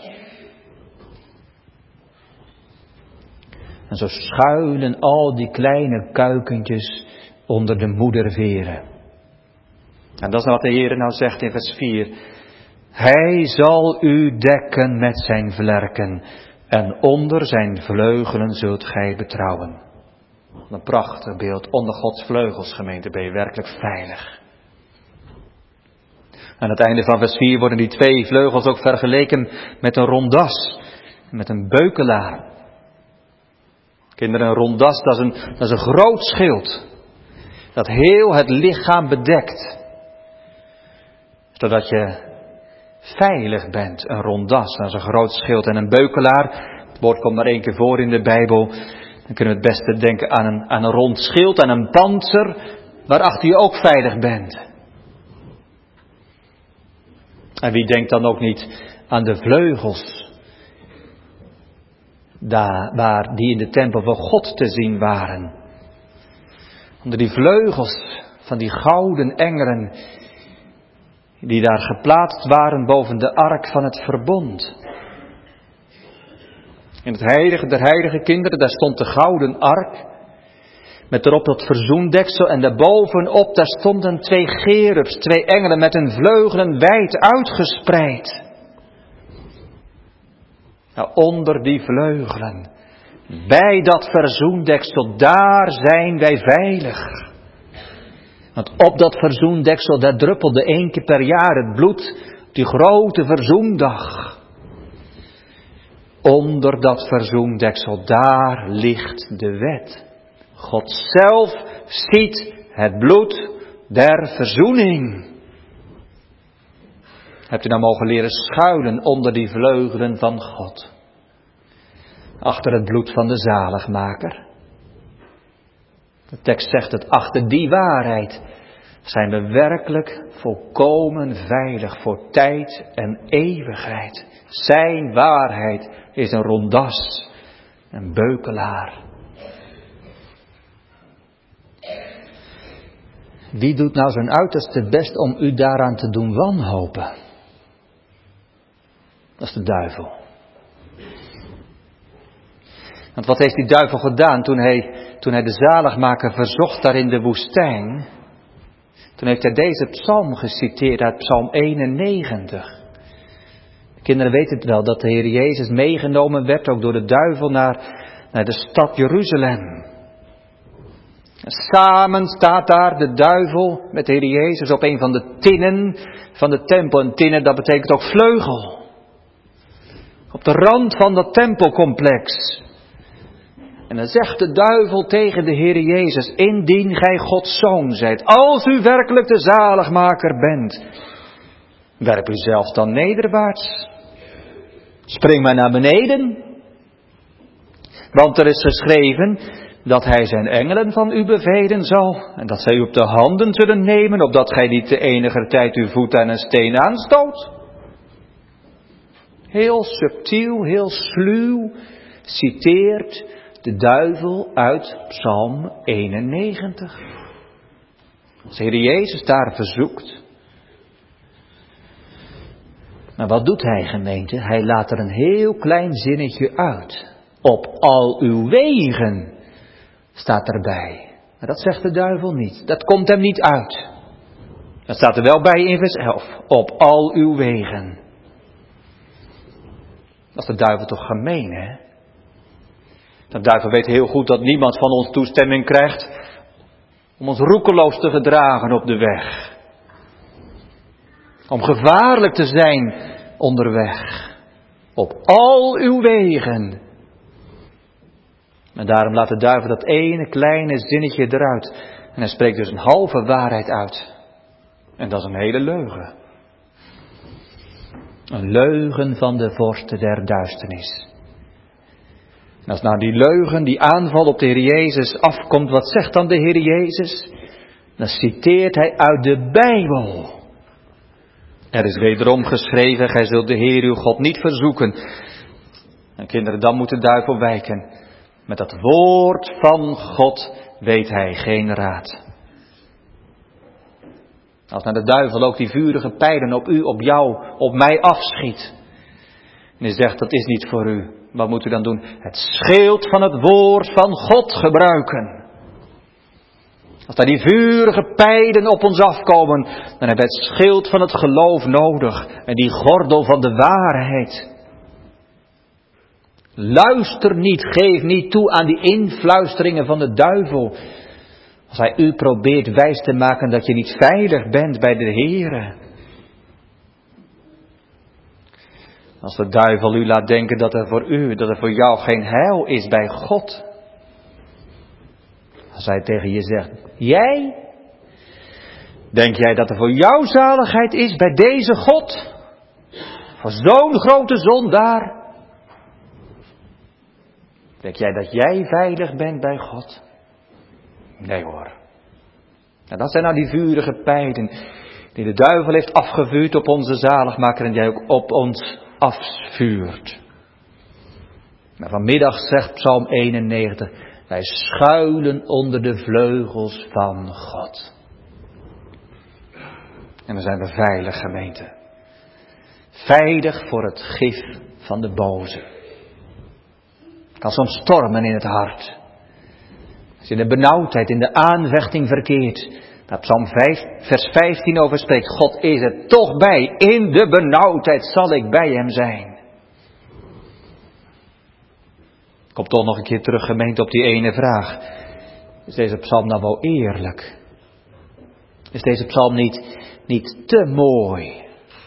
A: En zo schuilen al die kleine kuikentjes onder de moederveren. En dat is wat de Heer nou zegt in vers 4. Hij zal u dekken met zijn vlerken en onder zijn vleugelen zult gij betrouwen. Een prachtig beeld. Onder Gods vleugels, gemeente, ben je werkelijk veilig. Aan het einde van vers 4 worden die twee vleugels ook vergeleken met een rondas, met een beukelaar. Kinderen, een rondas, dat is een groot schild, dat heel het lichaam bedekt, zodat je veilig bent. Een rondas, dat is een groot schild. En een beukelaar, het woord komt maar 1 keer voor in de Bijbel, dan kunnen we het beste denken aan een rond schild, aan een pantser, waarachter je ook veilig bent. En wie denkt dan ook niet aan de vleugels, waar die in de tempel van God te zien waren. Onder die vleugels van die gouden engelen, die daar geplaatst waren boven de ark van het verbond. In het heilige der heilige kinderen, daar stond de gouden ark, met erop dat verzoendeksel en daarbovenop, daar stonden 2 gerubs, 2 engelen met hun vleugelen wijd uitgespreid. Nou, onder die vleugelen, bij dat verzoendeksel, daar zijn wij veilig. Want op dat verzoendeksel, daar druppelde 1 keer per jaar het bloed, die grote verzoendag. Onder dat verzoendeksel, daar ligt de wet. God zelf ziet het bloed der verzoening. Hebt u nou mogen leren schuilen onder die vleugelen van God? Achter het bloed van de zaligmaker. De tekst zegt het, achter die waarheid zijn we werkelijk volkomen veilig voor tijd en eeuwigheid. Zijn waarheid is een rondas, een beukelaar. Wie doet nou zijn uiterste best om u daaraan te doen wanhopen? Dat is de duivel. Want wat heeft die duivel gedaan toen hij de zaligmaker verzocht daar in de woestijn? Toen heeft hij deze psalm geciteerd uit Psalm 91. De kinderen weten het wel, dat de Heer Jezus meegenomen werd ook door de duivel naar de stad Jeruzalem. Samen staat daar de duivel met de Heer Jezus op een van de tinnen van de tempel. En tinnen, dat betekent ook vleugel. Op de rand van dat tempelcomplex. En dan zegt de duivel tegen de Heer Jezus, indien gij Gods Zoon zijt, als u werkelijk de zaligmaker bent, werp u zelf dan nederwaarts. Spring maar naar beneden. Want er is geschreven dat hij zijn engelen van u bevelen zal, en dat zij u op de handen zullen nemen, opdat gij niet de enige tijd uw voet aan een steen aanstoot. Heel subtiel, heel sluw citeert de duivel uit Psalm 91. Als de Heer Jezus daar verzoekt. Maar wat doet hij, gemeente? Hij laat er een heel klein zinnetje uit. Op al uw wegen staat erbij. Maar dat zegt de duivel niet. Dat komt hem niet uit. Dat staat er wel bij in vers 11. Op al uw wegen. Dat is de duivel toch gemeen, hè? De duivel weet heel goed dat niemand van ons toestemming krijgt om ons roekeloos te gedragen op de weg. Om gevaarlijk te zijn onderweg. Op al uw wegen. En daarom laat de duivel dat ene kleine zinnetje eruit. En hij spreekt dus een halve waarheid uit. En dat is een hele leugen. Een leugen van de vorsten der duisternis. En als nou die leugen, die aanval op de Heer Jezus afkomt, wat zegt dan de Heer Jezus? Dan citeert hij uit de Bijbel. Er is wederom geschreven, gij zult de Heer uw God niet verzoeken. En kinderen, dan moet de duivel wijken. Met dat woord van God weet hij geen raad. Als naar de duivel ook die vurige pijlen op u, op jou, op mij afschiet. En hij zegt, dat is niet voor u. Wat moet u dan doen? Het schild van het woord van God gebruiken. Als daar die vurige pijlen op ons afkomen, dan hebben we het schild van het geloof nodig. En die gordel van de waarheid. Luister niet, geef niet toe aan die influisteringen van de duivel. Als hij u probeert wijs te maken dat je niet veilig bent bij de Heere. Als de duivel u laat denken dat er voor jou geen heil is bij God. Als hij tegen je zegt, jij? Denk jij dat er voor jou zaligheid is bij deze God? Voor zo'n grote zondaar? Denk jij dat jij veilig bent bij God? Nee hoor. En dat zijn nou die vurige pijlen die de duivel heeft afgevuurd op onze zaligmaker en die hij ook op ons afvuurt. Maar vanmiddag zegt Psalm 91, wij schuilen onder de vleugels van God. En dan zijn we veilig, gemeente. Veilig voor het gif van de boze. Het kan soms stormen in het hart. Als je in de benauwdheid, in de aanvechting verkeert. Daar Psalm 5, vers 15 over spreekt. God is er toch bij. In de benauwdheid zal ik bij hem zijn. Ik kom toch nog een keer terug, gemeente, op die ene vraag. Is deze psalm nou wel eerlijk? Is deze psalm niet te mooi?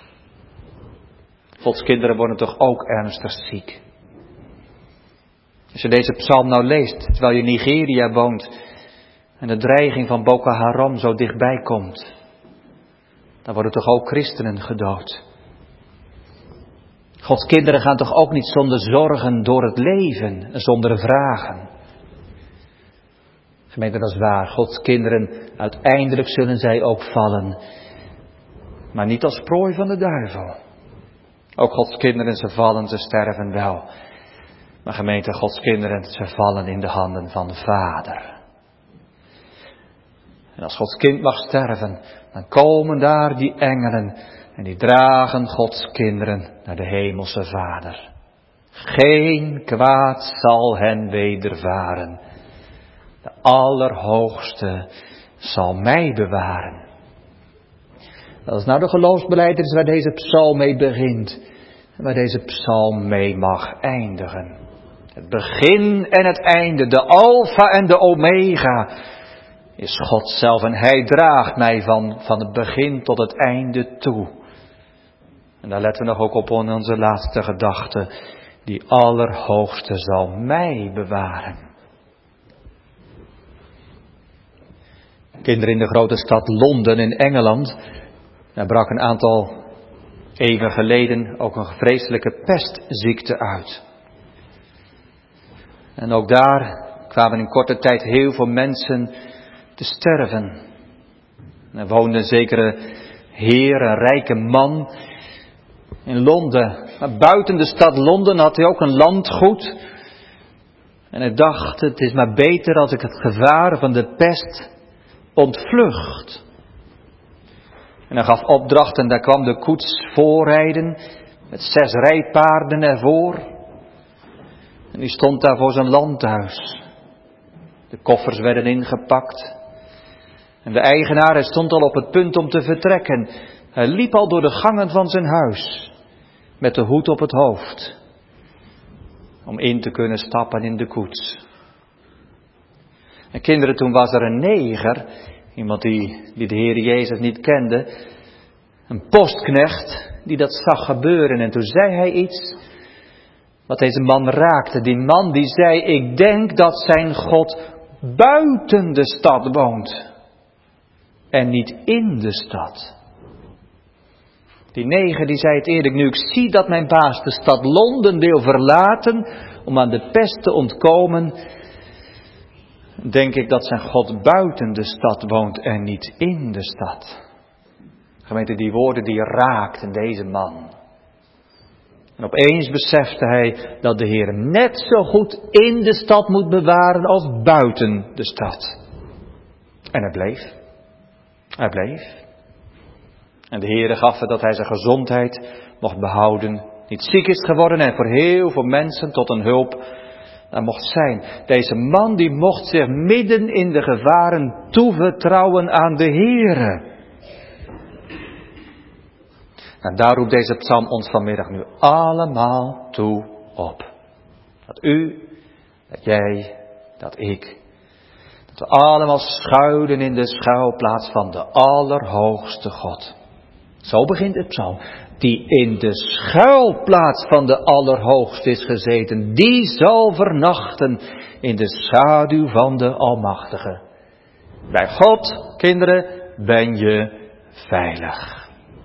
A: Gods kinderen worden toch ook ernstig ziek? Als je deze psalm nou leest, terwijl je in Nigeria woont en de dreiging van Boko Haram zo dichtbij komt, dan worden toch ook christenen gedood. Gods kinderen gaan toch ook niet zonder zorgen door het leven, zonder vragen. Gemeente, dat is waar. Gods kinderen, uiteindelijk zullen zij ook vallen. Maar niet als prooi van de duivel. Ook Gods kinderen, ze vallen, ze sterven wel. Maar gemeente, Gods kinderen, ze vallen in de handen van de Vader. En als Gods kind mag sterven, dan komen daar die engelen en die dragen Gods kinderen naar de hemelse Vader. Geen kwaad zal hen wedervaren. De Allerhoogste zal mij bewaren. Dat is nou de geloofsbelijdenis waar deze psalm mee begint. En waar deze psalm mee mag eindigen. Het begin en het einde, de alfa en de omega, is God zelf. En hij draagt mij van het begin tot het einde toe. En daar letten we nog ook op onze laatste gedachte. Die Allerhoogste zal mij bewaren. Kinderen in de grote stad Londen in Engeland, daar brak een aantal even geleden ook een vreselijke pestziekte uit. En ook daar kwamen in korte tijd heel veel mensen te sterven. Er woonde een zekere heer, een rijke man in Londen. Maar buiten de stad Londen had hij ook een landgoed. En hij dacht, het is maar beter als ik het gevaar van de pest ontvlucht. En hij gaf opdracht en daar kwam de koets voorrijden met 6 rijpaarden ervoor. En die stond daar voor zijn landhuis. De koffers werden ingepakt. En de eigenaar, hij stond al op het punt om te vertrekken. Hij liep al door de gangen van zijn huis met de hoed op het hoofd. Om in te kunnen stappen in de koets. En kinderen, toen was er een neger, iemand die de Heer Jezus niet kende, een postknecht die dat zag gebeuren. En toen zei hij iets wat deze man raakte. Die man die zei, ik denk dat zijn God buiten de stad woont en niet in de stad. Die neger die zei het eerlijk, nu ik zie dat mijn baas de stad Londen wil verlaten om aan de pest te ontkomen, denk ik dat zijn God buiten de stad woont en niet in de stad. Gemeente, die woorden die raakten deze man. En opeens besefte hij dat de Heer net zo goed in de stad moet bewaren als buiten de stad. En hij bleef. Hij bleef. En de Heer gaf het dat hij zijn gezondheid mocht behouden. Niet ziek is geworden en voor heel veel mensen tot een hulp daar mocht zijn. Deze man die mocht zich midden in de gevaren toevertrouwen aan de Heer. En daar roept deze psalm ons vanmiddag nu allemaal toe op. Dat u, dat jij, dat ik. Dat we allemaal schuilen in de schuilplaats van de Allerhoogste God. Zo begint het psalm. Die in de schuilplaats van de Allerhoogste is gezeten. Die zal vernachten in de schaduw van de Almachtige. Bij God, kinderen, ben je veilig.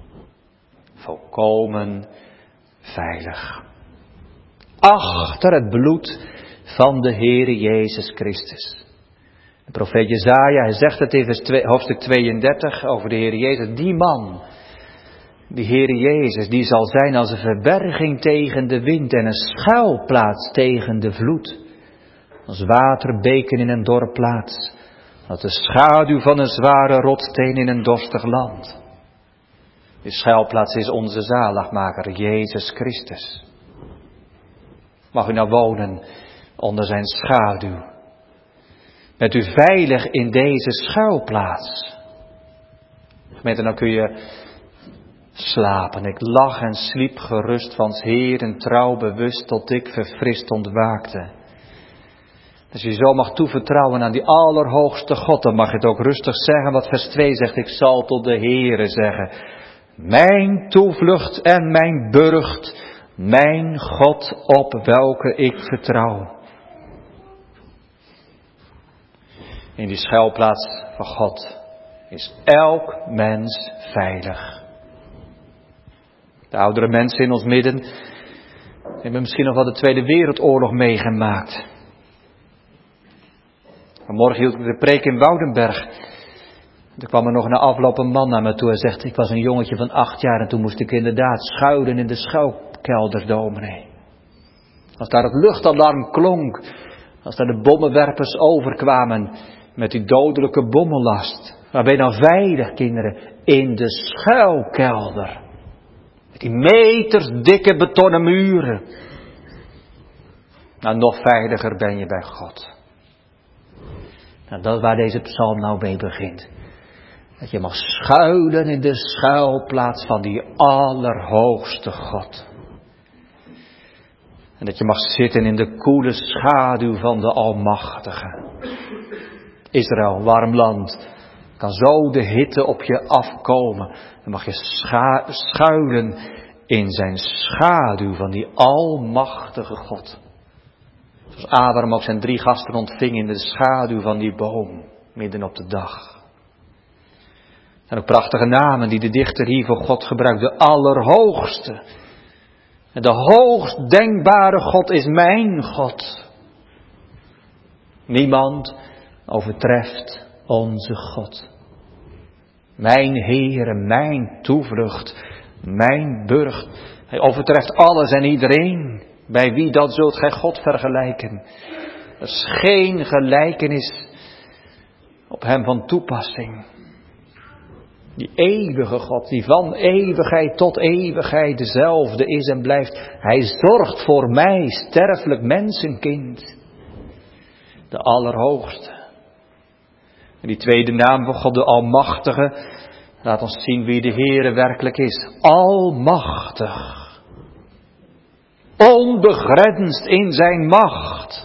A: Volkomen veilig. Achter het bloed van de Heere Jezus Christus. De profeet Jesaja, hij zegt het in hoofdstuk 32 over de Heere Jezus. Die man, die Heere Jezus, die zal zijn als een verberging tegen de wind en een schuilplaats tegen de vloed. Als waterbeken in een dorre plaats. Als de schaduw van een zware rotsteen in een dorstig land. Die schuilplaats is onze zaligmaker, Jezus Christus. Mag u nou wonen onder zijn schaduw. Bent u veilig in deze schuilplaats? Gemeente, dan kun je slapen. Ik lag en sliep gerust van 's Heeren trouw bewust tot ik verfrist ontwaakte. Als je zo mag toevertrouwen aan die Allerhoogste God, dan mag je het ook rustig zeggen wat vers 2 zegt. Ik zal tot de Heere zeggen. Mijn toevlucht en mijn burcht, mijn God op welke ik vertrouw. In die schuilplaats van God is elk mens veilig. De oudere mensen in ons midden hebben misschien nog wel de Tweede Wereldoorlog meegemaakt. Vanmorgen hield ik de preek in Woudenberg. Er kwam er nog na afloop een man naar me toe en zegt, ik was een jongetje van 8 jaar en toen moest ik inderdaad schuilen in de schuilkelder, dominee. Als daar het luchtalarm klonk, als daar de bommenwerpers overkwamen met die dodelijke bommellast. Waar ben je nou veilig, kinderen? In de schuilkelder. Met die meters dikke betonnen muren. Nou, nog veiliger ben je bij God. Nou, dat is waar deze psalm nou mee begint. Dat je mag schuilen in de schuilplaats van die Allerhoogste God. En dat je mag zitten in de koele schaduw van de Almachtige. Israël, warm land, kan zo de hitte op je afkomen. Dan mag je schuilen in zijn schaduw van die Almachtige God. Zoals Abraham ook zijn 3 gasten ontving in de schaduw van die boom, midden op de dag. En ook prachtige namen die de dichter hier voor God gebruikt. De Allerhoogste. En de hoogst denkbare God is mijn God. Niemand overtreft onze God. Mijn Heere, mijn toevlucht, mijn burcht. Hij overtreft alles en iedereen. Bij wie dat zult gij God vergelijken? Er is geen gelijkenis op hem van toepassing. Die eeuwige God, die van eeuwigheid tot eeuwigheid dezelfde is en blijft. Hij zorgt voor mij, sterfelijk mensenkind. De Allerhoogste. En die tweede naam van God, de Almachtige, laat ons zien wie de Heere werkelijk is. Almachtig. Onbegrensd in zijn macht.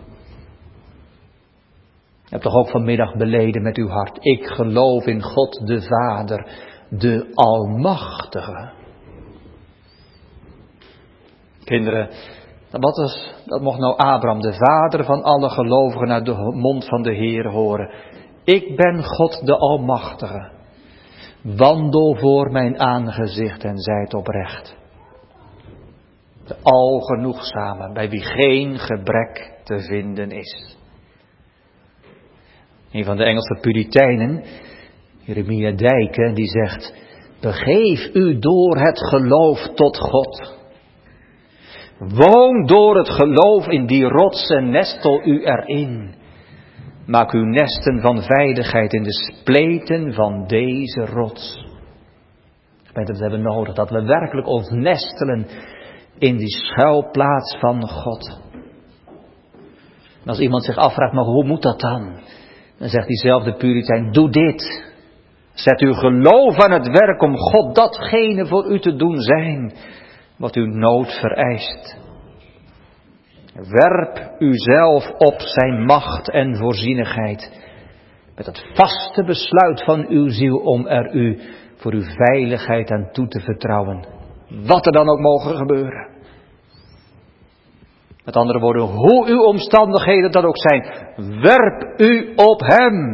A: Je hebt toch ook vanmiddag beleden met uw hart. Ik geloof in God de Vader, de Almachtige. Kinderen, dat mocht nou Abraham, de vader van alle gelovigen, uit de mond van de Heer horen. Ik ben God de Almachtige. Wandel voor mijn aangezicht en zijt oprecht. De Algenoegzame, bij wie geen gebrek te vinden is. Een van de Engelse Puritijnen, Jeremia Dijken, die zegt: begeef u door het geloof tot God. Woon door het geloof in die rots en nestel u erin. Maak uw nesten van veiligheid in de spleten van deze rots. Dat hebben we nodig, dat we werkelijk ons nestelen in die schuilplaats van God. En als iemand zich afvraagt, maar hoe moet dat dan? Dan zegt diezelfde Puritijn, doe dit. Zet uw geloof aan het werk om God datgene voor u te doen zijn wat uw nood vereist. Werp uzelf op zijn macht en voorzienigheid. Met het vaste besluit van uw ziel om er u voor uw veiligheid aan toe te vertrouwen. Wat er dan ook mogen gebeuren. Met andere woorden, hoe uw omstandigheden dat ook zijn. Werp u op hem.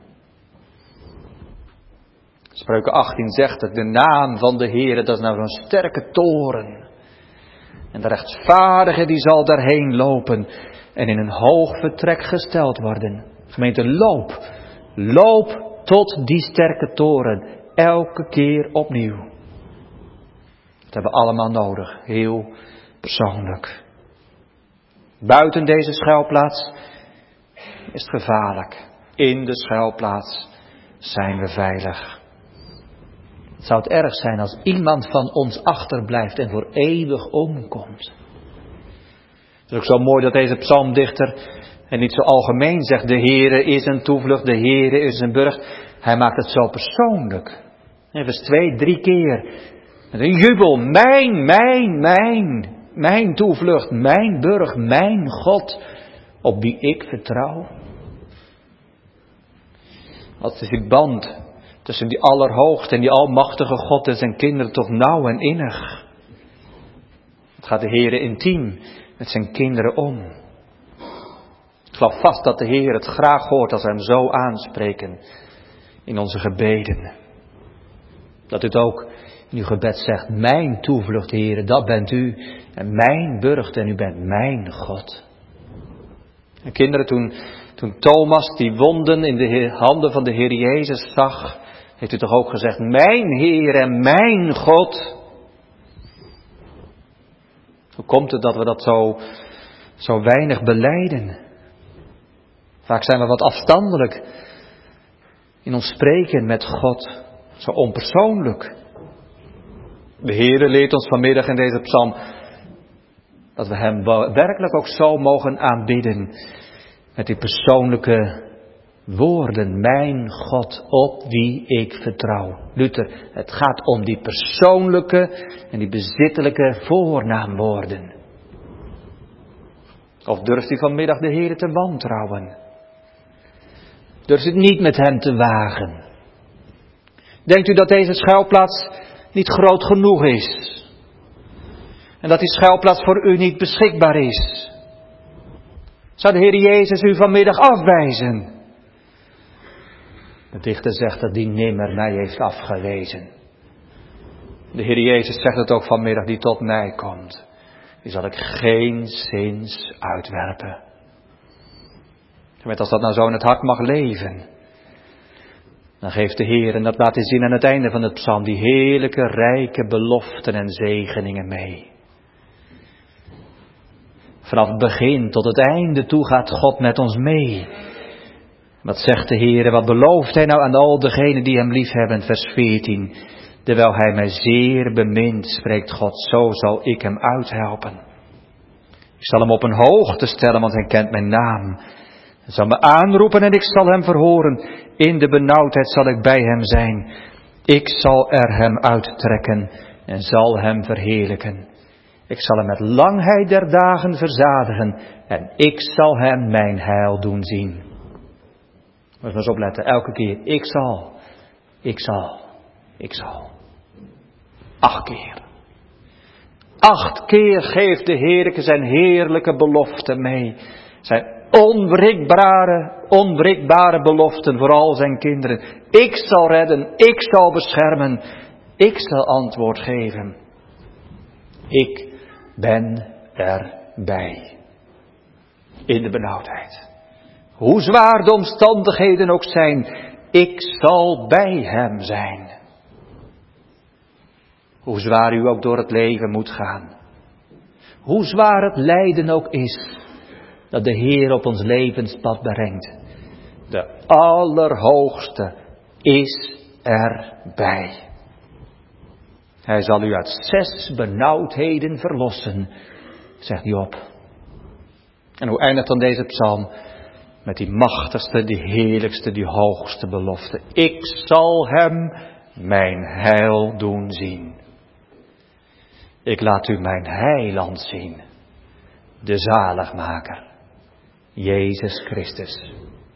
A: Spreuken 18 zegt het, de naam van de Heere, dat is nou zo'n sterke toren. En de rechtvaardige die zal daarheen lopen en in een hoog vertrek gesteld worden. Gemeente, loop tot die sterke toren, elke keer opnieuw. Dat hebben we allemaal nodig, heel persoonlijk. Buiten deze schuilplaats is het gevaarlijk. In de schuilplaats zijn we veilig. Het zou het erg zijn als iemand van ons achterblijft en voor eeuwig omkomt. Het is ook zo mooi dat deze psalmdichter en niet zo algemeen zegt, de Heere is een toevlucht, de Heere is een burcht. Hij maakt het zo persoonlijk. In vers 2, 3 keer. Met een jubel, mijn toevlucht, mijn burcht, mijn God, op wie ik vertrouw. Wat is die band tussen die Allerhoogste en die Almachtige God en zijn kinderen toch nauw en innig. Het gaat de Heere intiem met zijn kinderen om. Ik geloof vast dat de Heer het graag hoort als we hem zo aanspreken in onze gebeden. Dat u het ook in uw gebed zegt, mijn toevlucht Heere, dat bent u. En mijn burcht en u bent mijn God. En kinderen, toen Thomas die wonden in de handen van de Heer Jezus zag, heeft u toch ook gezegd, mijn Heer en mijn God. Hoe komt het dat we dat zo weinig belijden? Vaak zijn we wat afstandelijk in ons spreken met God, zo onpersoonlijk. De Heere leert ons vanmiddag in deze psalm dat we hem werkelijk ook zo mogen aanbidden met die persoonlijke woorden, mijn God op wie ik vertrouw. Luther, het gaat om die persoonlijke en die bezittelijke voornaamwoorden. Of durft u vanmiddag de Heere te wantrouwen? Durft u het niet met hem te wagen? Denkt u dat deze schuilplaats niet groot genoeg is? En dat die schuilplaats voor u niet beschikbaar is? Zou de Heer Jezus u vanmiddag afwijzen? De dichter zegt dat die nimmer mij heeft afgewezen. De Heer Jezus zegt het ook vanmiddag, die tot mij komt. Die zal ik geenszins uitwerpen. En als dat nou zo in het hart mag leven, dan geeft de Heer, en dat laat hij zien aan het einde van het psalm, die heerlijke, rijke beloften en zegeningen mee. Vanaf het begin tot het einde toe gaat God met ons mee. Wat zegt de Heer, wat belooft hij nou aan al degenen die hem lief hebben? Vers 14. Terwijl hij mij zeer bemint, spreekt God, zo zal ik hem uithelpen. Ik zal hem op een hoogte stellen, want hij kent mijn naam. Hij zal me aanroepen en ik zal hem verhoren. In de benauwdheid zal ik bij hem zijn. Ik zal er hem uittrekken en zal hem verheerlijken. Ik zal hem met langheid der dagen verzadigen en ik zal hem mijn heil doen zien. Moet je maar eens opletten, elke keer, ik zal. 8 keer. 8 keer geeft de Heer zijn heerlijke beloften mee. Zijn onwrikbare beloften voor al zijn kinderen. Ik zal redden, ik zal beschermen, ik zal antwoord geven. Ik ben erbij. In de benauwdheid. Hoe zwaar de omstandigheden ook zijn, ik zal bij hem zijn. Hoe zwaar u ook door het leven moet gaan. Hoe zwaar het lijden ook is, dat de Heer op ons levenspad brengt. De Allerhoogste is erbij. Hij zal u uit 6 benauwdheden verlossen, zegt Job. En hoe eindigt dan deze psalm? Met die machtigste, die heerlijkste, die hoogste belofte. Ik zal hem mijn heil doen zien. Ik laat u mijn heiland zien. De zaligmaker. Jezus Christus.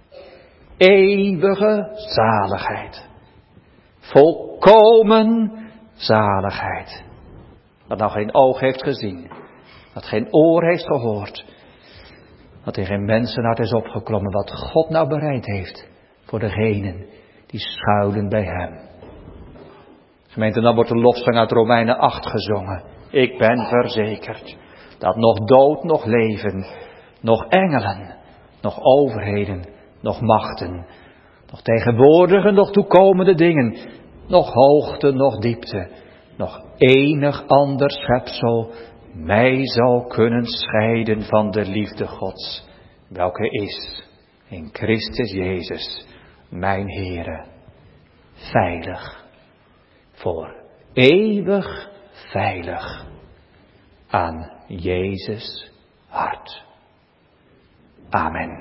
A: Eeuwige zaligheid. Volkomen zaligheid. Dat nou geen oog heeft gezien. Dat geen oor heeft gehoord. Dat in geen mensenhart is opgeklommen. Wat God nou bereid heeft. Voor degenen die schuilen bij hem. Gemeente, dan wordt de lofzang uit Romeinen 8 gezongen. Ik ben verzekerd. Dat nog dood, nog leven. Nog engelen. Nog overheden. Nog machten. Nog tegenwoordige, nog toekomende dingen. Nog hoogte, nog diepte. Nog enig ander schepsel mij zal kunnen scheiden van de liefde Gods, welke is in Christus Jezus, mijn Heere, veilig, voor eeuwig veilig, aan Jezus hart. Amen.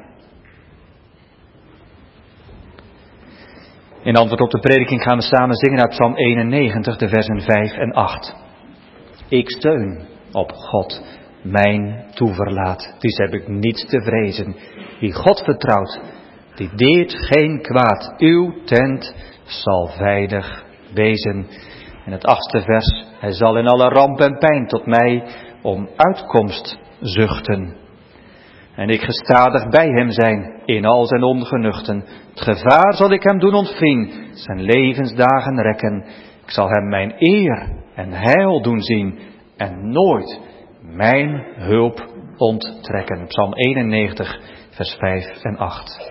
A: In antwoord op de prediking gaan we samen zingen uit Psalm 91, de versen 5 en 8. Ik steun op God, mijn toeverlaat. Dies heb ik niets te vrezen. Wie God vertrouwt, die deert geen kwaad. Uw tent zal veilig wezen. En het 8e vers. Hij zal in alle ramp en pijn tot mij om uitkomst zuchten. En ik gestadig bij hem zijn in al zijn ongenuchten. Het gevaar zal ik hem doen ontvliehen, zijn levensdagen rekken. Ik zal hem mijn eer en heil doen zien en nooit mijn hulp onttrekken. Psalm 91, vers 5 en 8.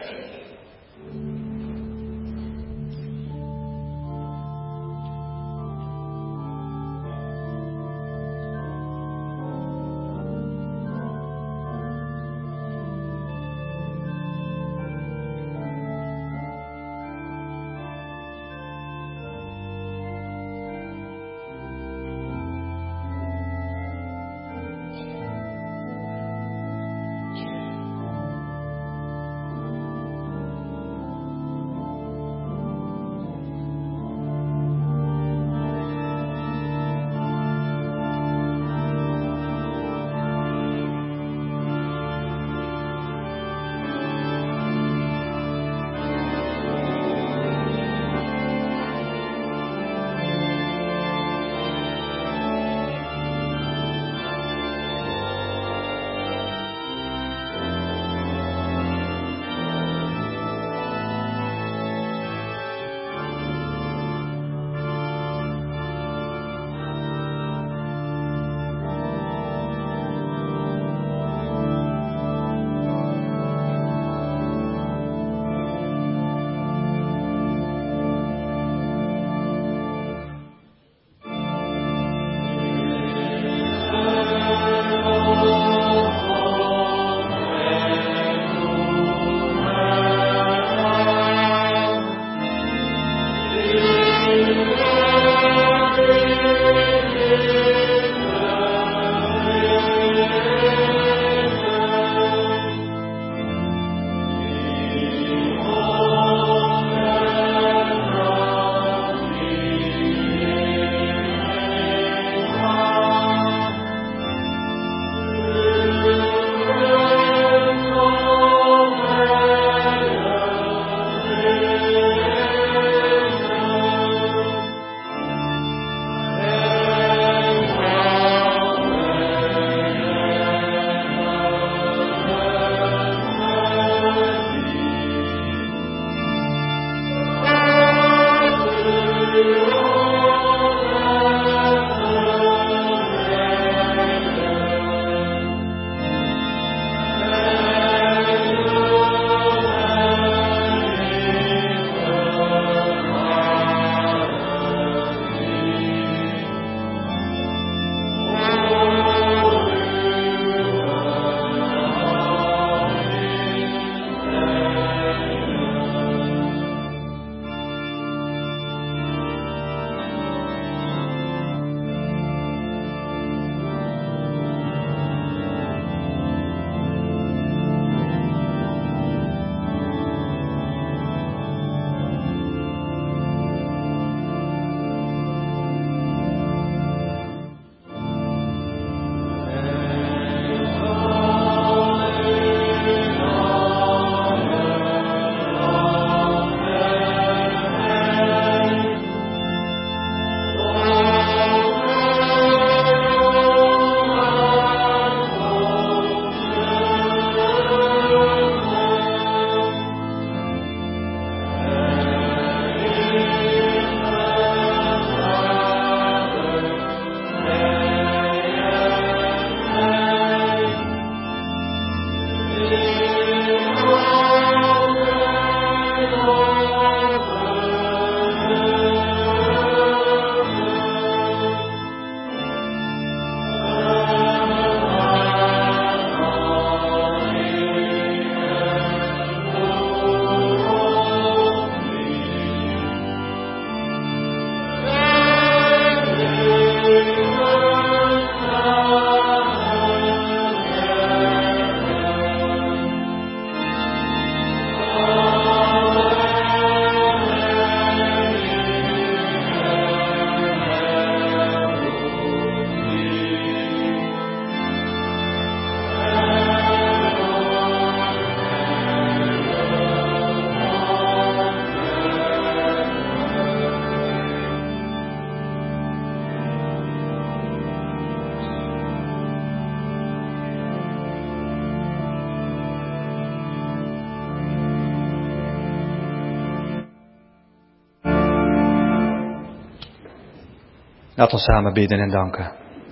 A: Laten we samen bidden en danken.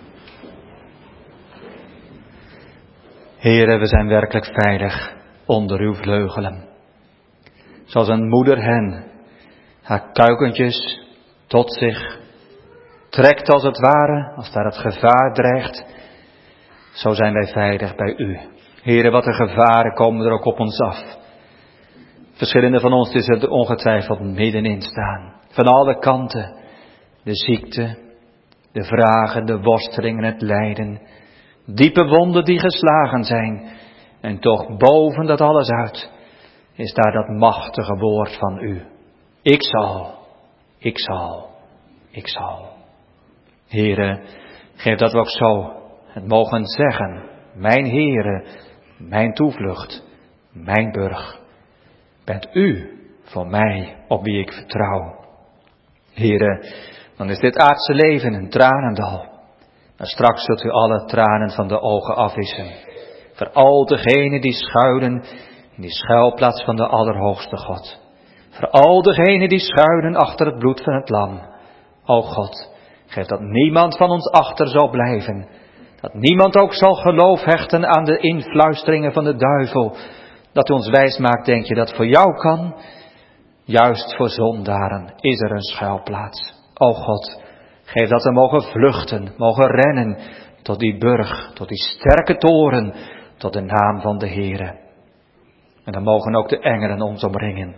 A: Heere, we zijn werkelijk veilig onder uw vleugelen. Zoals een moeder hen haar kuikentjes tot zich trekt als het ware, als daar het gevaar dreigt. Zo zijn wij veilig bij u. Heere, wat er gevaren komen er ook op ons af. Verschillende van ons is er ongetwijfeld middenin staan. Van alle kanten. De ziekte, de vragen, de worstelingen, het lijden. Diepe wonden die geslagen zijn. En toch boven dat alles uit is daar dat machtige woord van u. Ik zal. Heere, geef dat we ook zo het mogen zeggen. Mijn Heere, mijn toevlucht, mijn burg. Bent u voor mij op wie ik vertrouw. Heere, dan is dit aardse leven een tranendal. Maar straks zult u alle tranen van de ogen afwissen. Voor al degenen die schuilen in die schuilplaats van de Allerhoogste God. Voor al degenen die schuilen achter het bloed van het lam. O God, geef dat niemand van ons achter zal blijven. Dat niemand ook zal geloof hechten aan de influisteringen van de duivel. Dat u ons wijs maakt, denk je, dat voor jou kan. Juist voor zondaren is er een schuilplaats. O God, geef dat we mogen vluchten, mogen rennen tot die burg, tot die sterke toren, tot de naam van de Heere. En dan mogen ook de engelen ons omringen.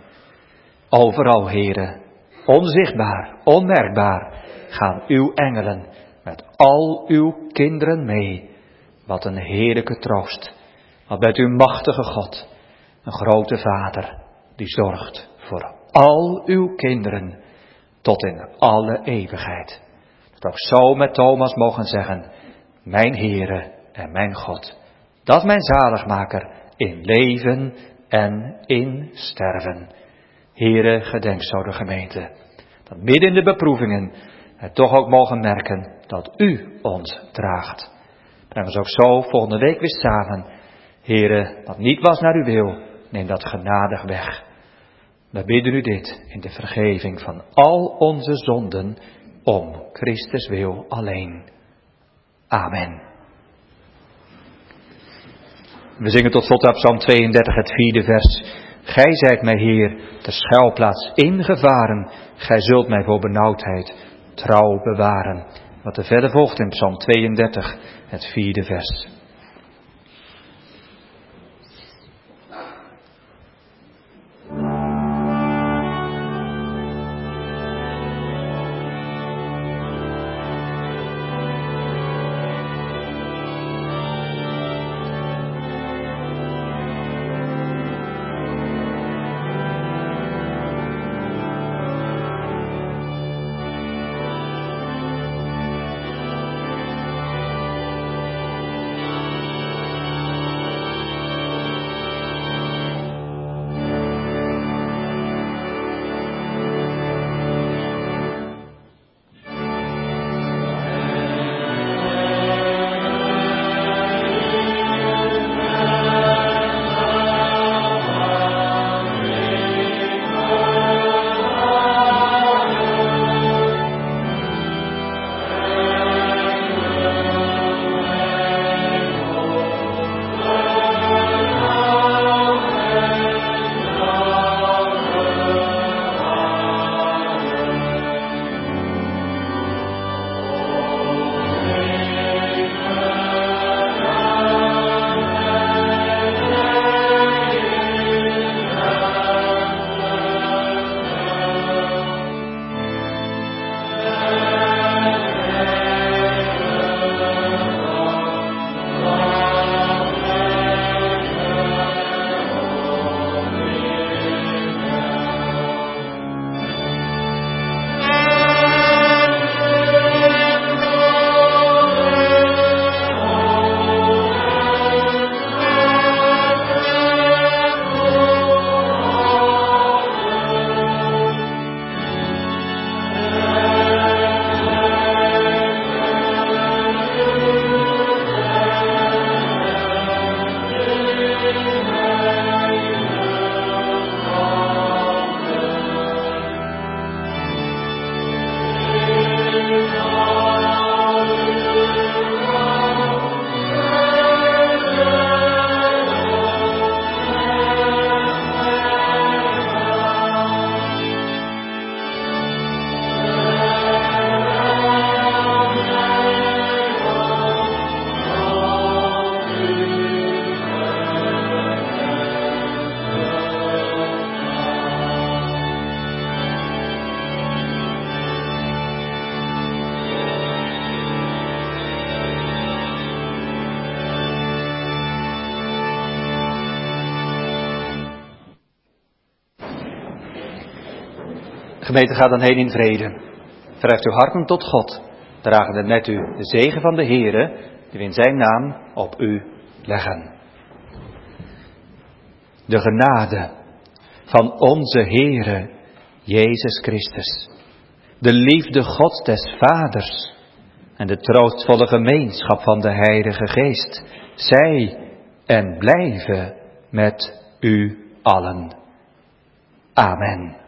A: Overal, Heere, onzichtbaar, onmerkbaar, gaan uw engelen met al uw kinderen mee. Wat een heerlijke troost. Wat bent u machtige God, een grote Vader, die zorgt voor al uw kinderen tot in alle eeuwigheid. Dat ook zo met Thomas mogen zeggen, mijn Heere en mijn God, dat mijn zaligmaker in leven en in sterven. Heere, gedenk zo de gemeente, dat midden in de beproevingen het toch ook mogen merken dat u ons draagt. Breng ons ook zo volgende week weer samen. Heere, wat niet was naar uw wil, neem dat genadig weg. We bidden u dit in de vergeving van al onze zonden, om Christus wil alleen. Amen. We zingen tot slot uit Psalm 32 het 4e vers. Gij zijt mij Heer, de schuilplaats ingevaren. Gij zult mij voor benauwdheid trouw bewaren. Wat er verder volgt in Psalm 32 het 4e vers. Gemeente, gaat dan heen in vrede. Verheft uw harten tot God. Dragende met u de zegen van de Heere, die we in zijn naam op u leggen. De genade van onze Heere Jezus Christus, de liefde Gods des Vaders en de troostvolle gemeenschap van de Heilige Geest, zij en blijven met u allen. Amen.